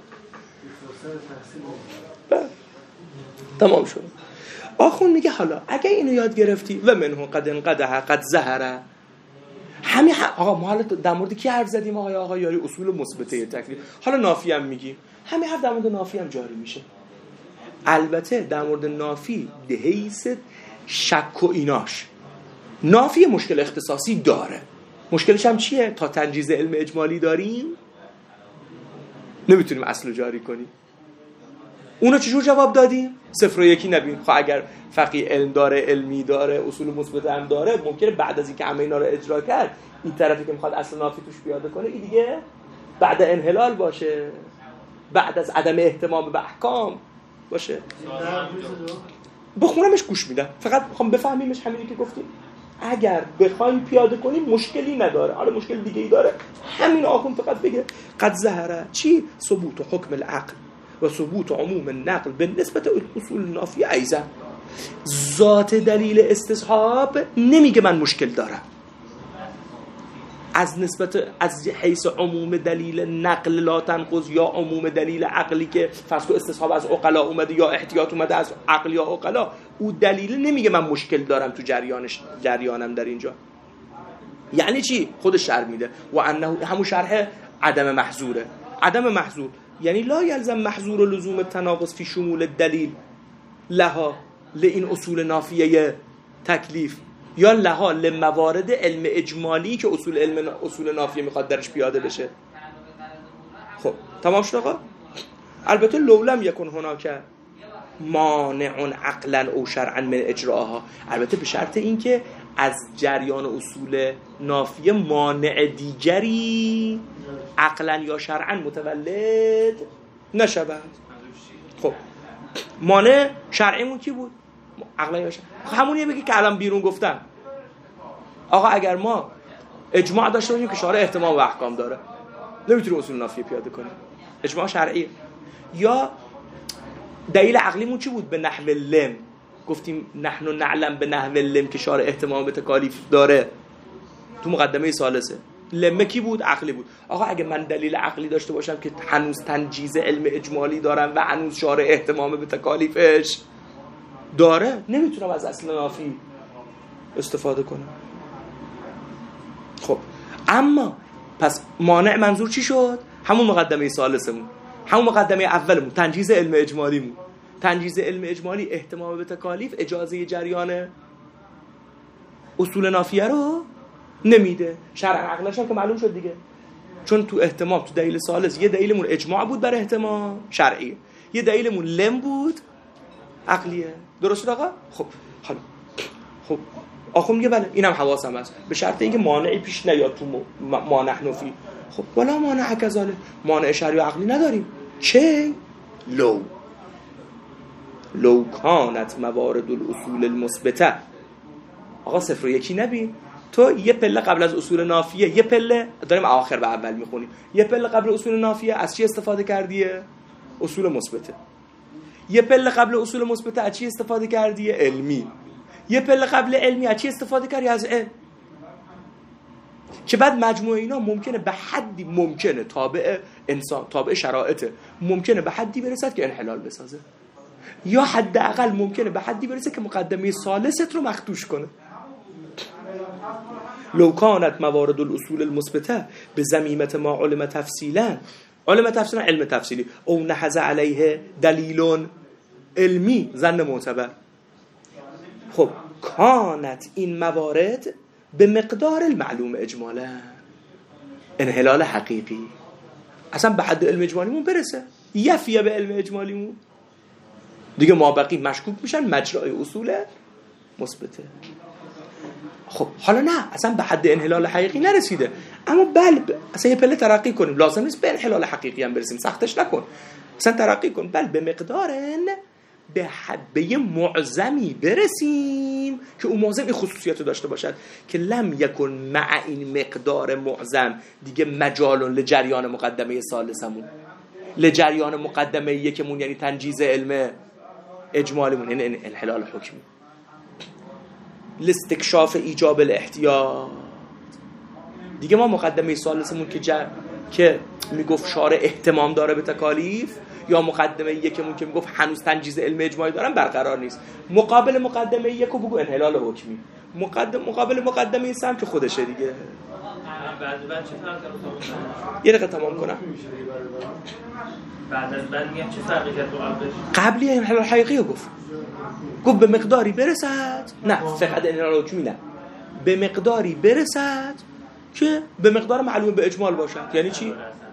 B: تمام شد. آخون میگه حالا اگه اینو یاد گرفتی و منه قد انقدح قد زهره، همین آقا ما حالا در مورد کی حرف زدیم آقا آقا یاری اصول مثبته تکلیف، حالا نافی هم میگیم، همین حرف در مورد نافی هم جاری میشه. البته در مورد نافی به حیث شک و ایناش، نافی مشکل اختصاصی داره. مشکلش هم چیه؟ تا تنجیز علم اجمالی داریم نمیتونیم اصل جاری کنیم. اونا چجور جواب دادیم؟ صفر و یکی نبین. خب اگر فقیه علم داره، علمی داره، اصول مثبت هم داره، ممکنه بعد از اینکه همه اینا رو اجرا کرد، این طرفی که میخواد اصل نافی توش پیاده کنه، این دیگه بعد انحلال باشه، بعد از عدم اهتمام به احکام باشه. بخونمش گوش میدم، فقط میخوام بفهمیمش همینی که گفتیم. اگر بخوایم پیاده کنیم مشکلی نداره، حالا مشکل دیگه ای داره، همین آخون فقط بگه قد زهره چی؟ ثبوت حکم العقل و ثبوت عموم النقل به نسبت اصول نافیه ایضا. ذات دلیل استصحاب نمیگه من مشکل دارم، از نسبت از حیث عموم دلیل نقل لا تنقض یا عموم دلیل عقلی که فرض کن استصحاب از عقلا اومده یا احتیاط اومده از عقل یا عقلا، او دلیل نمیگه من مشکل دارم تو جریانش جریانم در اینجا. یعنی چی؟ خودش شرح میده و انه همون شرح عدم محظوره. عدم محظور یعنی لا یلزم محظور و لزوم تناقض فی شمول دلیل لها لئین اصول نافیه تکلیف یا لها لموارد علم اجمالی که اصول علم اصول نافیه میخواد درش پیاده بشه. خب تمام شد آقا. البته لولم یکن هناک مانع عقلا او شرعا من اجراها، البته به شرط اینکه از جریان اصول نافیه مانع دیگری عقلا یا شرعا متولد نشود. خب مانع شرعیمون کی بود؟ عقلا یا شرعا. همونیه بگی که الان بیرون گفتم. آقا اگر ما اجماع داشته باشیم که شارع اهتمام و احکام داره، نمیتونیم اصول نافیه پیاده کنیم، اجماع شرعیه. یا دلیل عقلیمون چی بود؟ به نحو لم گفتیم نحن نعلم به نحو لم که شارع اهتمام به تکالیف داره، تو مقدمه ثالثه. لمه کی بود؟ عقلی بود. آقا اگه من دلیل عقلی داشته باشم که هنوز تنجیز علم اجمالی دارم و هنوز شارع اهتمام به تکالیفش داره، نمیتونم از اصل نافی استفاده کنم. خب اما پس مانع منظور چی شد؟ همون مقدمه ثالثمون، همون مقدمه اولمون، تنجیز علم اجمالیمون. تنجیز علم اجمالی اهتمام به تکالیف اجازه جریان اصول نافیه رو نمیده. شرع عقلش هم که معلوم شد دیگه، چون تو اهتمام تو دلیل ثالث یه دلیلمون اجماع بود بر اهتمام شرعی، یه دلیلمون لم بود عقلیه. درست شد آقا؟ خب حالا خب آخه میگه بله اینم حواسم هست به شرط اینکه مانعی پیش نیاد تو مانع نفی. خب ولا مانع کذاله، مانع شرعی و عقلی نداریم. چه؟ لو لو کانت موارد الاصول المثبته. آقا صفر و یکی نبین، تو یه پله قبل از اصول نافیه، یه پله داریم آخر به اول میخونیم، یه پله قبل اصول نافیه از چی استفاده کردیه؟ اصول مثبته. یه پله قبل اصول مثبته از چی استفاده کردیه؟ علمی. یه پله قبل علمی از چی استفاده کردی؟ از علم. که بعد مجموعه اینا ممکنه به حدی، ممکنه تابع انسان، تابع شرایطه، ممکنه به حدی برسد که انحلال بسازه، یا حداقل ممکنه به حدی برسه که مقدمه ثالثت رو مخدوش کنه. لو کانت موارد الاصول المثبته به ضمیمه ما علم تفصیلا، علم تفصیلا علم تفصیلی، او نحز علیه دلیل علمی ظن معتبر. خب کانت این موارد به مقدار المعلوم اجمالا، انحلال حقیقی، اصلا به حد علم اجمالیمون برسه، یفیه به علم اجمالیمون دیگه، ما بقی مشکوک میشن مجرای اصول مثبته. خب حالا نه، اصلا به حد انحلال حقیقی نرسیده، اما بل اصلا یه پله ترقی کنیم، لازم نیست به انحلال حقیقی هم برسیم، سختش نکن، اصلا ترقی کن، بل به مقدارن به حبه معظمی برسیم که اون معظم این خصوصیت رو داشته باشد که لم یکن مع این مقدار معظم دیگه مجال لجریان مقدمه ثالثمون، لجریان مقدمه یکمون یعنی تنجیز علم اجمالیمون یعنی انحلال حکمی، لاستکشاف ایجاب الاحتیاط. دیگه ما مقدمه ثالثمون که جر... که میگفت شارع اهتمام داره به تکالیف، یا مقدمه یکمون که میگفت هنوز تنجیز علم اجمالی دارن برقرار نیست. مقابل مقدمه یکو بگو انحلال حکمی، مقدم مقابل مقدمه سه هم که خودشه دیگه.
C: بعد بعد چه فرقی داره؟
B: یه دقیقه تمام کنم.
C: بعد از بعد میگم چه فرقی کرد تو قبلش؟
B: قبلی انحلال حقیقی رو گفت گفت به مقداری برسد، نه فقط انحلال حکمی نه، به مقداری برسد که به مقدار معلوم به اجمال باشد. یعنی چی؟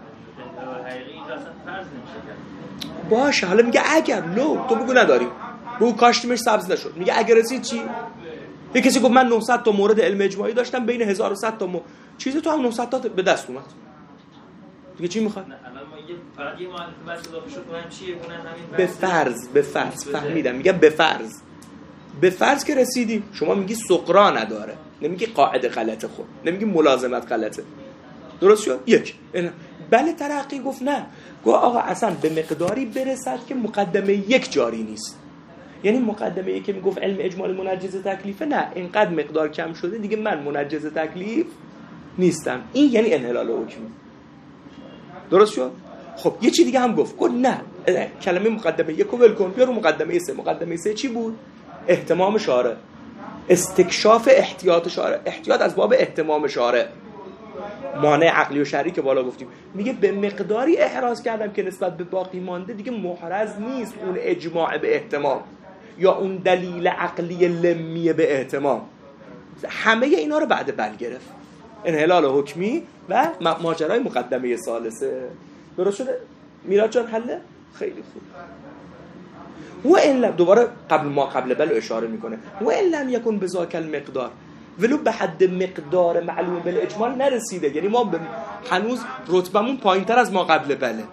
B: باشه حالا میگه اگر لو تو بگو نداریم، بگو کاشتیمش سبز نشد، میگه اگر رسید چی؟ یه کسی گفت من نهصد تا مورد علم اجماعی داشتم بین هزار و صد تا مو... چیزی تو هم نهصد تا به دست اومد دیگه چی میخواد؟
C: نه الان ما یه فقط یه معلومه بس اضافه شد اونم چیه؟ اونم همین
B: به فرض به فرض فهمیدم، میگه به فرض به فرض که رسیدی. شما میگی سقرا نداره، نمیگی قاعده غلطه، خود نمیگی ملازمت غلطه، درست شد؟ یک بله ترقی گفت نه، گفت آقا اصلا به مقداری برسد که مقدمه یک جاری نیست. یعنی مقدمه یک که میگفت علم اجمالی منجز تکلیفه، نه اینقدر مقدار کم شده دیگه من منجز تکلیف نیستم. این یعنی انحلال حکمی، درست شد؟ خب یه چی دیگه هم گفت، گفت نه کلمه مقدمه یک رو ول کن، بیا رو مقدمه سه. مقدمه سه چی بود؟ اهتمام شارع، استکشاف احتیاط شارع. احتیاط از باب اهتمام شارع، مانع عقلی و شرعی که بالا گفتیم. میگه به مقداری احراز کردم که نسبت به باقی مانده دیگه محرز نیست اون اجماع به اهتمام یا اون دلیل عقلی لمیه به اهتمام. همه اینا رو بعد بل گرفت، انحلال حکمی و ماجرای مقدمه ثالثه. درست شده؟ میراد جان حله؟ خیلی خوب. و این دوباره قبل ما قبل بل اشاره میکنه و این لم یکن بذاک المقدار، ولو به حد مقدار معلوم بالاجمال نرسیده، یعنی ما هنوز رتبمون پایینتر از ما قبل بله.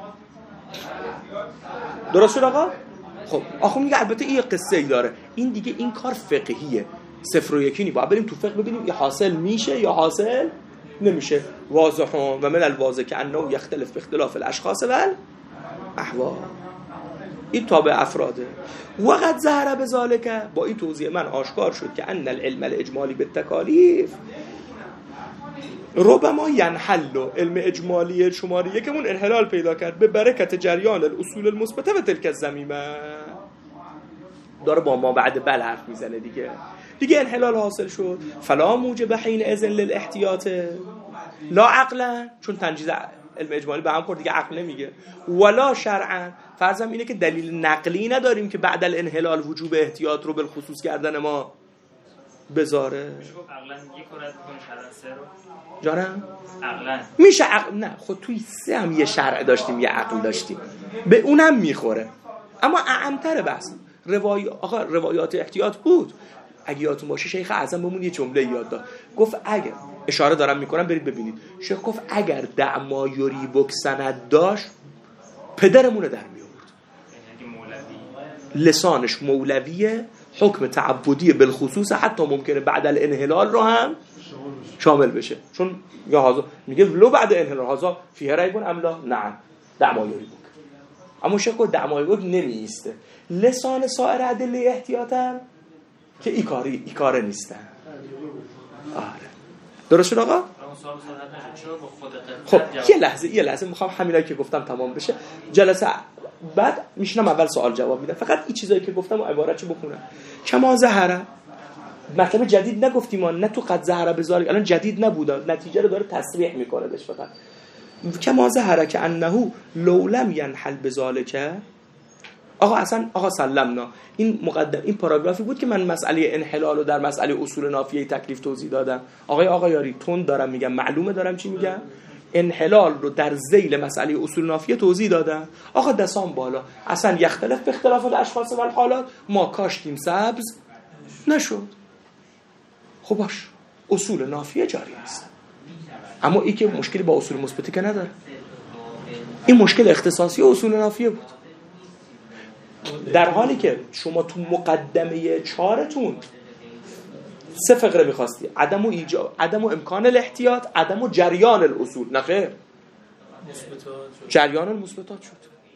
B: درست شد آقا؟ خب آخه میگه البته این قصه ای داره، این دیگه این کار فقهیه، صفر و یکی نی، باید بریم تو فقه ببینیم این حاصل میشه یا حاصل نمیشه. واضح و من الواضح که انه یختلف باختلاف الاشخاص و احوال، این تابع افراده. وقت ظهر بذالک، با این توضیح من آشکار شد که ان العلم الاجمالی بالتکالیف ربما ینحل، علم اجمالی شماره یکمون انحلال پیدا کرد به برکت جریان الاصول المثبته و تلک الذمیمه. داره با ما بعد بل حرف میزنه دیگه دیگه انحلال حاصل شد. فلا موجب حین اذن للاحتیاط لا عقلا، چون تنجیز علم اجمالی به هم خورد دیگه عقل نمیگه، ولا شرعا، فرضم اینه که دلیل نقلی نداریم که بعد الانحلال وجوب احتیاط رو بالخصوص کردن ما بذاره.
C: میشه گفت عقلا یک رد کنه شرع سه رو
B: جانم
C: عقلا
B: میشه عقل، نه خود توی سه هم یه شرع داشتیم یه عقل داشتیم، به اونم میخوره. اما اعمتر بحث روای... آقا روایات احتیاط بود. اگه یادتون باشه شیخ اعظم بهمون یه جمله یاد داد، گفت اگر اشاره دارم میکنم برید ببینید، شیخ گفت اگر دعما یوری بک سند داشت پدرمونه در می آورد، لسانش مولویه، حکم تعبدی بالخصوص، حتی ممکنه بعد الانحلال رو هم شامل بشه، چون یا هازا میگه لو بعد انحلال هازا فیه ریبون املا نه دعما یوری بک. اما شیخ گفت دعما یوری بک نمیسته، لسان سایر ادله احتیاطن که ای کاری ای کاره نیستن. آره درست شد آقا؟ خب یه لحظه یه لحظه میخوام همینایی که گفتم تمام بشه، جلسه بعد میشنم اول سوال جواب میدم. فقط این چیزایی که گفتم و عبارتشو بخونم. کما ظهره، مطلب جدید نگفتیم ما، نه تو قد ظهره بذار الان جدید نبوده، نتیجه رو داره تصریح میکنه دش. فقط کما ظهره که انه لو لم ينحل بذالک، آقا اصلا آقا سلمنا، این مقدم این پاراگرافی بود که من مسئله انحلال رو در مسئله اصول نافیه تکلیف توضیح دادم. آقای آقا یاری تون دارم میگم، معلومه دارم چی میگم. انحلال رو در ذیل مسئله اصول نافیه توضیح دادم. آقا دستام بالا، اصلا یختلف به اختلاف الاشخاص و الحالات، ما کاشتیم سبز نشد. خب باش اصول نافیه جاری است، اما این که مشکلی با اصول مثبته که نداره، این مشکل اختصاصی اصول نافیه بود. در حالی که شما تو مقدمه چهارتون سه فقره میخواستی، عدم و ایجاب، عدم و امکان الاحتیاط، عدم و جریان الاصول، نه خیر جریان المثبتات شد.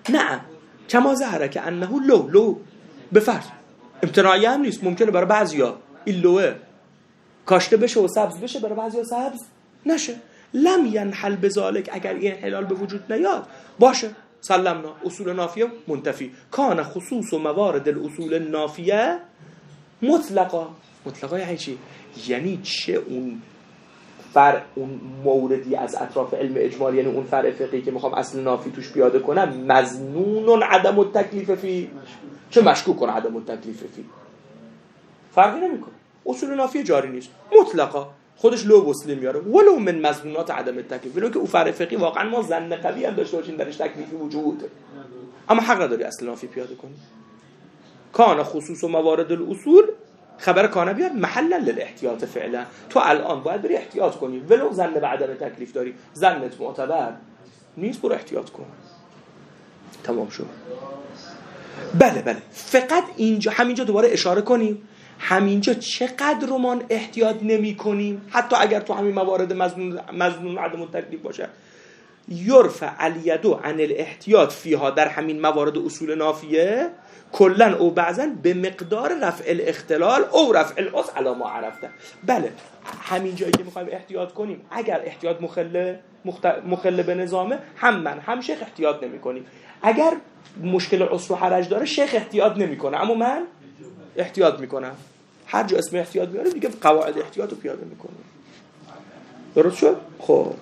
B: نه کما ظهره که انه لو لو به فرض امتناعی هم نیست، ممکنه برای بعضیا این لوه کاشته بشه و سبز بشه، برای بعضیا سبز نشه. لم ینحل بذالک، اگر این انحلال به وجود نیاد باشه سلمنا، اصول نافیه منتفی. کان خصوص و موارد الاصول نافیه مطلقا. مطلقا یعنی چی؟ یعنی چه اون فرع، اون موردی از اطراف علم اجمالی، یعنی اون فرع فقهی که میخوام اصل نافی توش پیاده کنم، مظنون عدم التکلیف فی، چه مشکوک کنه عدم التکلیف فی، فرقی نمیکنه. اصول نافی جاری نیست مطلقا، خودش لو وصله میاره، ولو من مظنونات عدم التکلیف، ولو که اون فرع فقهی واقعا ما ظن قوی هم داشته باشیم درش تکلیفی وجود، اما حق نداری اصل نافی پیاده کنی. کان خصوص و موارد الاصول، خبر کانه بیاد محلا للاحتیاط فعلا. تو الان باید بری احتیاط کنی، ولو ظن به عدم تکلیف داری، ظنت معتبر نیست، برو احتیاط کن. تمام شد. بله بله، فقط اینجا همینجا دوباره اشاره کنیم، همینجا چقدر رو ما احتیاط نمی کنیم، حتی اگر تو همین موارد مظنون مظنون عدم التکلیف باشه، یرفع الیدو عن الاحتیاط فیها، در همین موارد اصول نافیه کلن او بعضا به مقدار رفع الاختلال او رفع الاصل علی ما عرفته. بله همین جایی که میخوایم احتیاط کنیم، اگر احتیاط مخل مخت... مخل به نظامه، هم من هم شیخ احتیاط نمی کنیم. اگر مشکل عسر و حرج داره شیخ احتیاط نمی کنه، اما من احتیاط میکنم. هر جا اسم احتیاط میاره دیگه قواعد احتیاط رو پیاده میکنه. درست شد؟ خب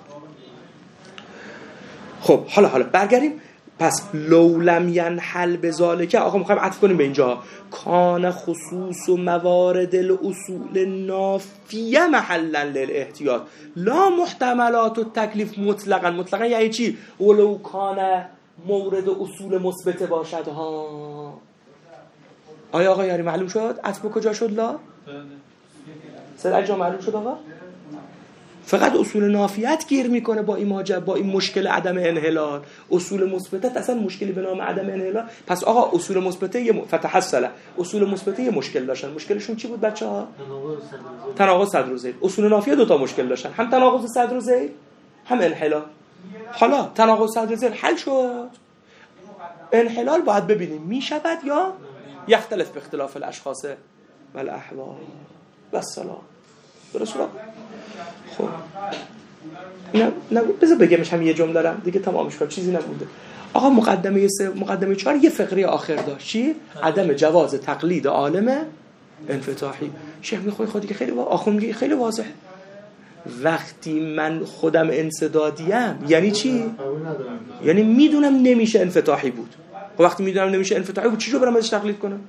B: خب حالا حالا برگردیم. پس لو لم ینحل بذالک، آقا میخوایم عطف کنیم به اینجا، کان خصوص و موارد الاصول نافیه محلا للاحتیاط لا محتملات و تکلیف مطلقا. مطلقا یعنی چی؟ ولو کان مورد اصول مثبت باشد ها. آیا آقا یاری معلوم شد؟ عطف به کجا شد؟ لا سر جا معلوم شد آقا؟ فقط اصول نافیت گیر میکنه با این ماجرا، با این مشکل عدم انحلال. اصول مثبتت اصلا مشکلی به نام عدم انحلال. پس آقا اصول مثبته یه م... فتحصله اصول مثبته یه مشکل داشتن. مشکلشون چی بود بچه‌ها؟ تناقض صدر و ذیل. اصول نافیه دو تا مشکل داشتن، هم تناقض صدر و ذیل هم انحلال. حالا تناقض صدر و ذیل حل شد، انحلال باید ببینیم میشود یا یختلف به اختلاف الاشخاص و الاحوال و السلام. درست شد؟ خب نه نه بذار بگمش هم یه جمله دارم دیگه تمامش کنم، چیزی نمونده. آقا مقدمه سه مقدمه چهار یه فقره آخر داشت، چی؟ عدم جواز تقلید عالم انفتاحی. شیخ میخوای خودی که خیلی وا... آخون میگه خیلی واضح. وقتی من خودم انسدادیم یعنی چی؟ یعنی میدونم نمیشه انفتاحی بود. و وقتی میدونم نمیشه انفتاحی بود چیزو برام ازش تقلید کنم؟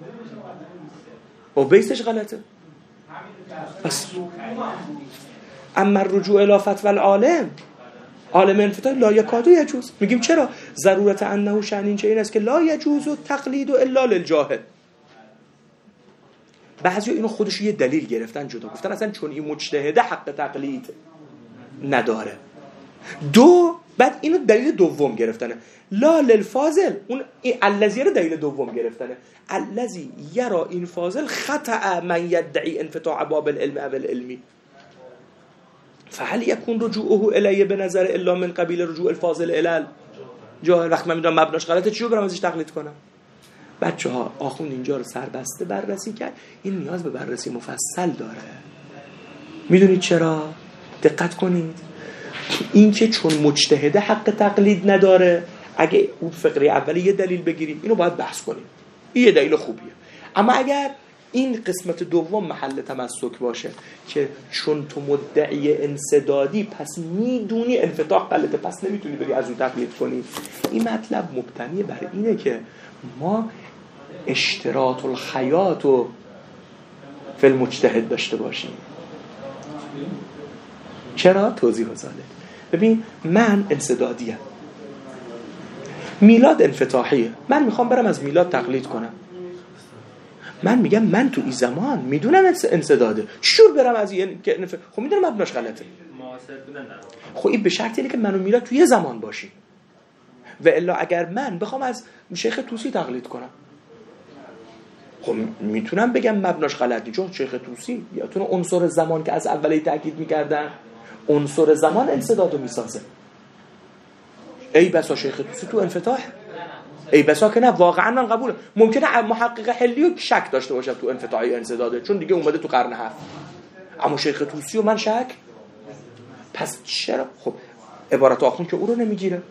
B: و بیسش غلطه. بس اما الرجوع الی فتوی العالم، عالم انفتاح لا یکادو یجوز. میگیم چرا؟ ضرورت انه شأن این چه این است که لا یجوز و تقلید و الا للجاهل. بعضی اینو خودش یه دلیل گرفتن جدا، گفتن اصلا چون این مجتهده حق تقلید نداره. دو بعد اینو دلیل دوم گرفتنه، لا للفاضل، اون الذی رو دلیل دوم گرفتنه، الذی یرا این فاضل خطأ من یدعی انفتاح باب العلم او العلمی فهل یکون رجوعه الیه به نظر الا من قبیل رجوع الفاضل الی جاهل. وقتی من میدونم مبناش غلطه چیو برام ازش تقلید کنم؟ بچه‌ها آخوند اینجا رو سربسته بررسی کرد، این نیاز به بررسی مفصل داره. میدونید چرا؟ دقت کنید، این که چون مجتهده حق تقلید نداره، اگه اون فقره اولی یه دلیل بگیریم اینو باید بحث کنیم، این یه دلیل خوبیه. اما اگر این قسمت دوم محل تمسک باشه که چون تو مدعی انسدادی پس میدونی انفتاح غلطه، پس نمیتونی بری از اون تقلید کنی، این مطلب مبتنی بر اینه که ما اشتراط الحیات و فی المجتهد داشته باشیم. چرا؟ توضیح زاده. ببین من انسدادیم، میلاد انفتاحیه، من میخوام برم از میلاد تقلید کنم، من میگم من تو این زمان میدونم انسداده، چجور برم از این که انف... خب میدونم مبناش غلطه، خب این به شرطی اینه که من و میلاد تو یه زمان باشیم، و الا اگر من بخوام از شیخ طوسی تقلید کنم خب میتونم بگم مبناش غلطی، چون شیخ طوسی یا تو عنصر زمان که از اولی تاکید میکردن عنصر زمان انسدادو میسازه. ای بسا شیخ طوسی تو انفتاح ای بسا که نه واقعا من قبول ممکنه محقق حلی و شک داشته باشم تو انفتاحی انسداده چون دیگه اومده تو قرن هفت اما شیخ طوسی و من شک پس چرا خب عبارت آخوند که او رو نمیگیره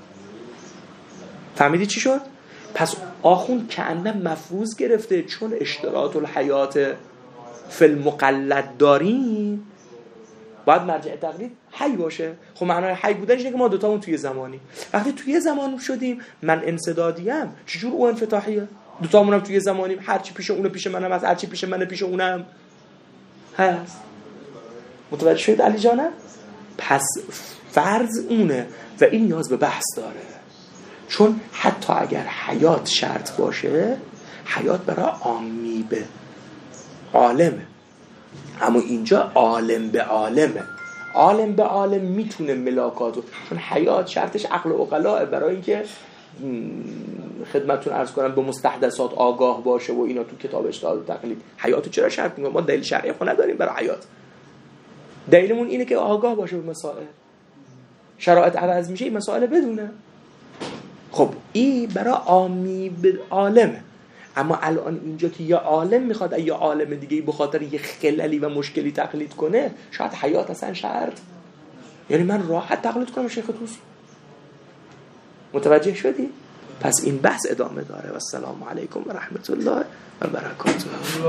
B: فهمیدی چی شد پس آخوند کأنه مفروض گرفته چون اشتراط الحیات فی المقلد داریم باید مرجع تقلید حی باشه خب معنای حی بودنش اینه که ما دوتامون توی زمانی وقتی توی زمان شدیم من انسدادیم چجور او انفتاحیه دوتامون هم توی زمانیم هرچی پیش اونه پیش منم هست هرچی پیش منه پیش اونم هست متوجه شدید علی جانم پس فرض اونه و این نیاز به بحث داره چون حتی اگر حیات شرط باشه حیات برای عامی به عالمه اما اینجا عالم به عالمه عالم به عالم میتونه ملاکاتو چون حیات شرطش عقل و عقلاه برای اینکه خدمتتون عرض کنم به مستحدثات آگاه باشه و اینا تو کتاب اجتهاد و تقلید حیاتو چرا شرط میکنه ما دلیل شرعی خود نداریم برای حیات دلیلمون اینه که آگاه باشه به مسائل شرایط عوض میشه این مسائل بدونه خب این برای عامی به عالمه اما الان اینجا که یه عالم میخواد یه عالم دیگه به خاطر یه خللی و مشکلی تقلید کنه شاید حیات اصلا شرط یعنی من راحت تقلید کنم شیخ طوسی متوجه شدی؟ پس این بحث ادامه داره و السلام علیکم و رحمت الله و برکاته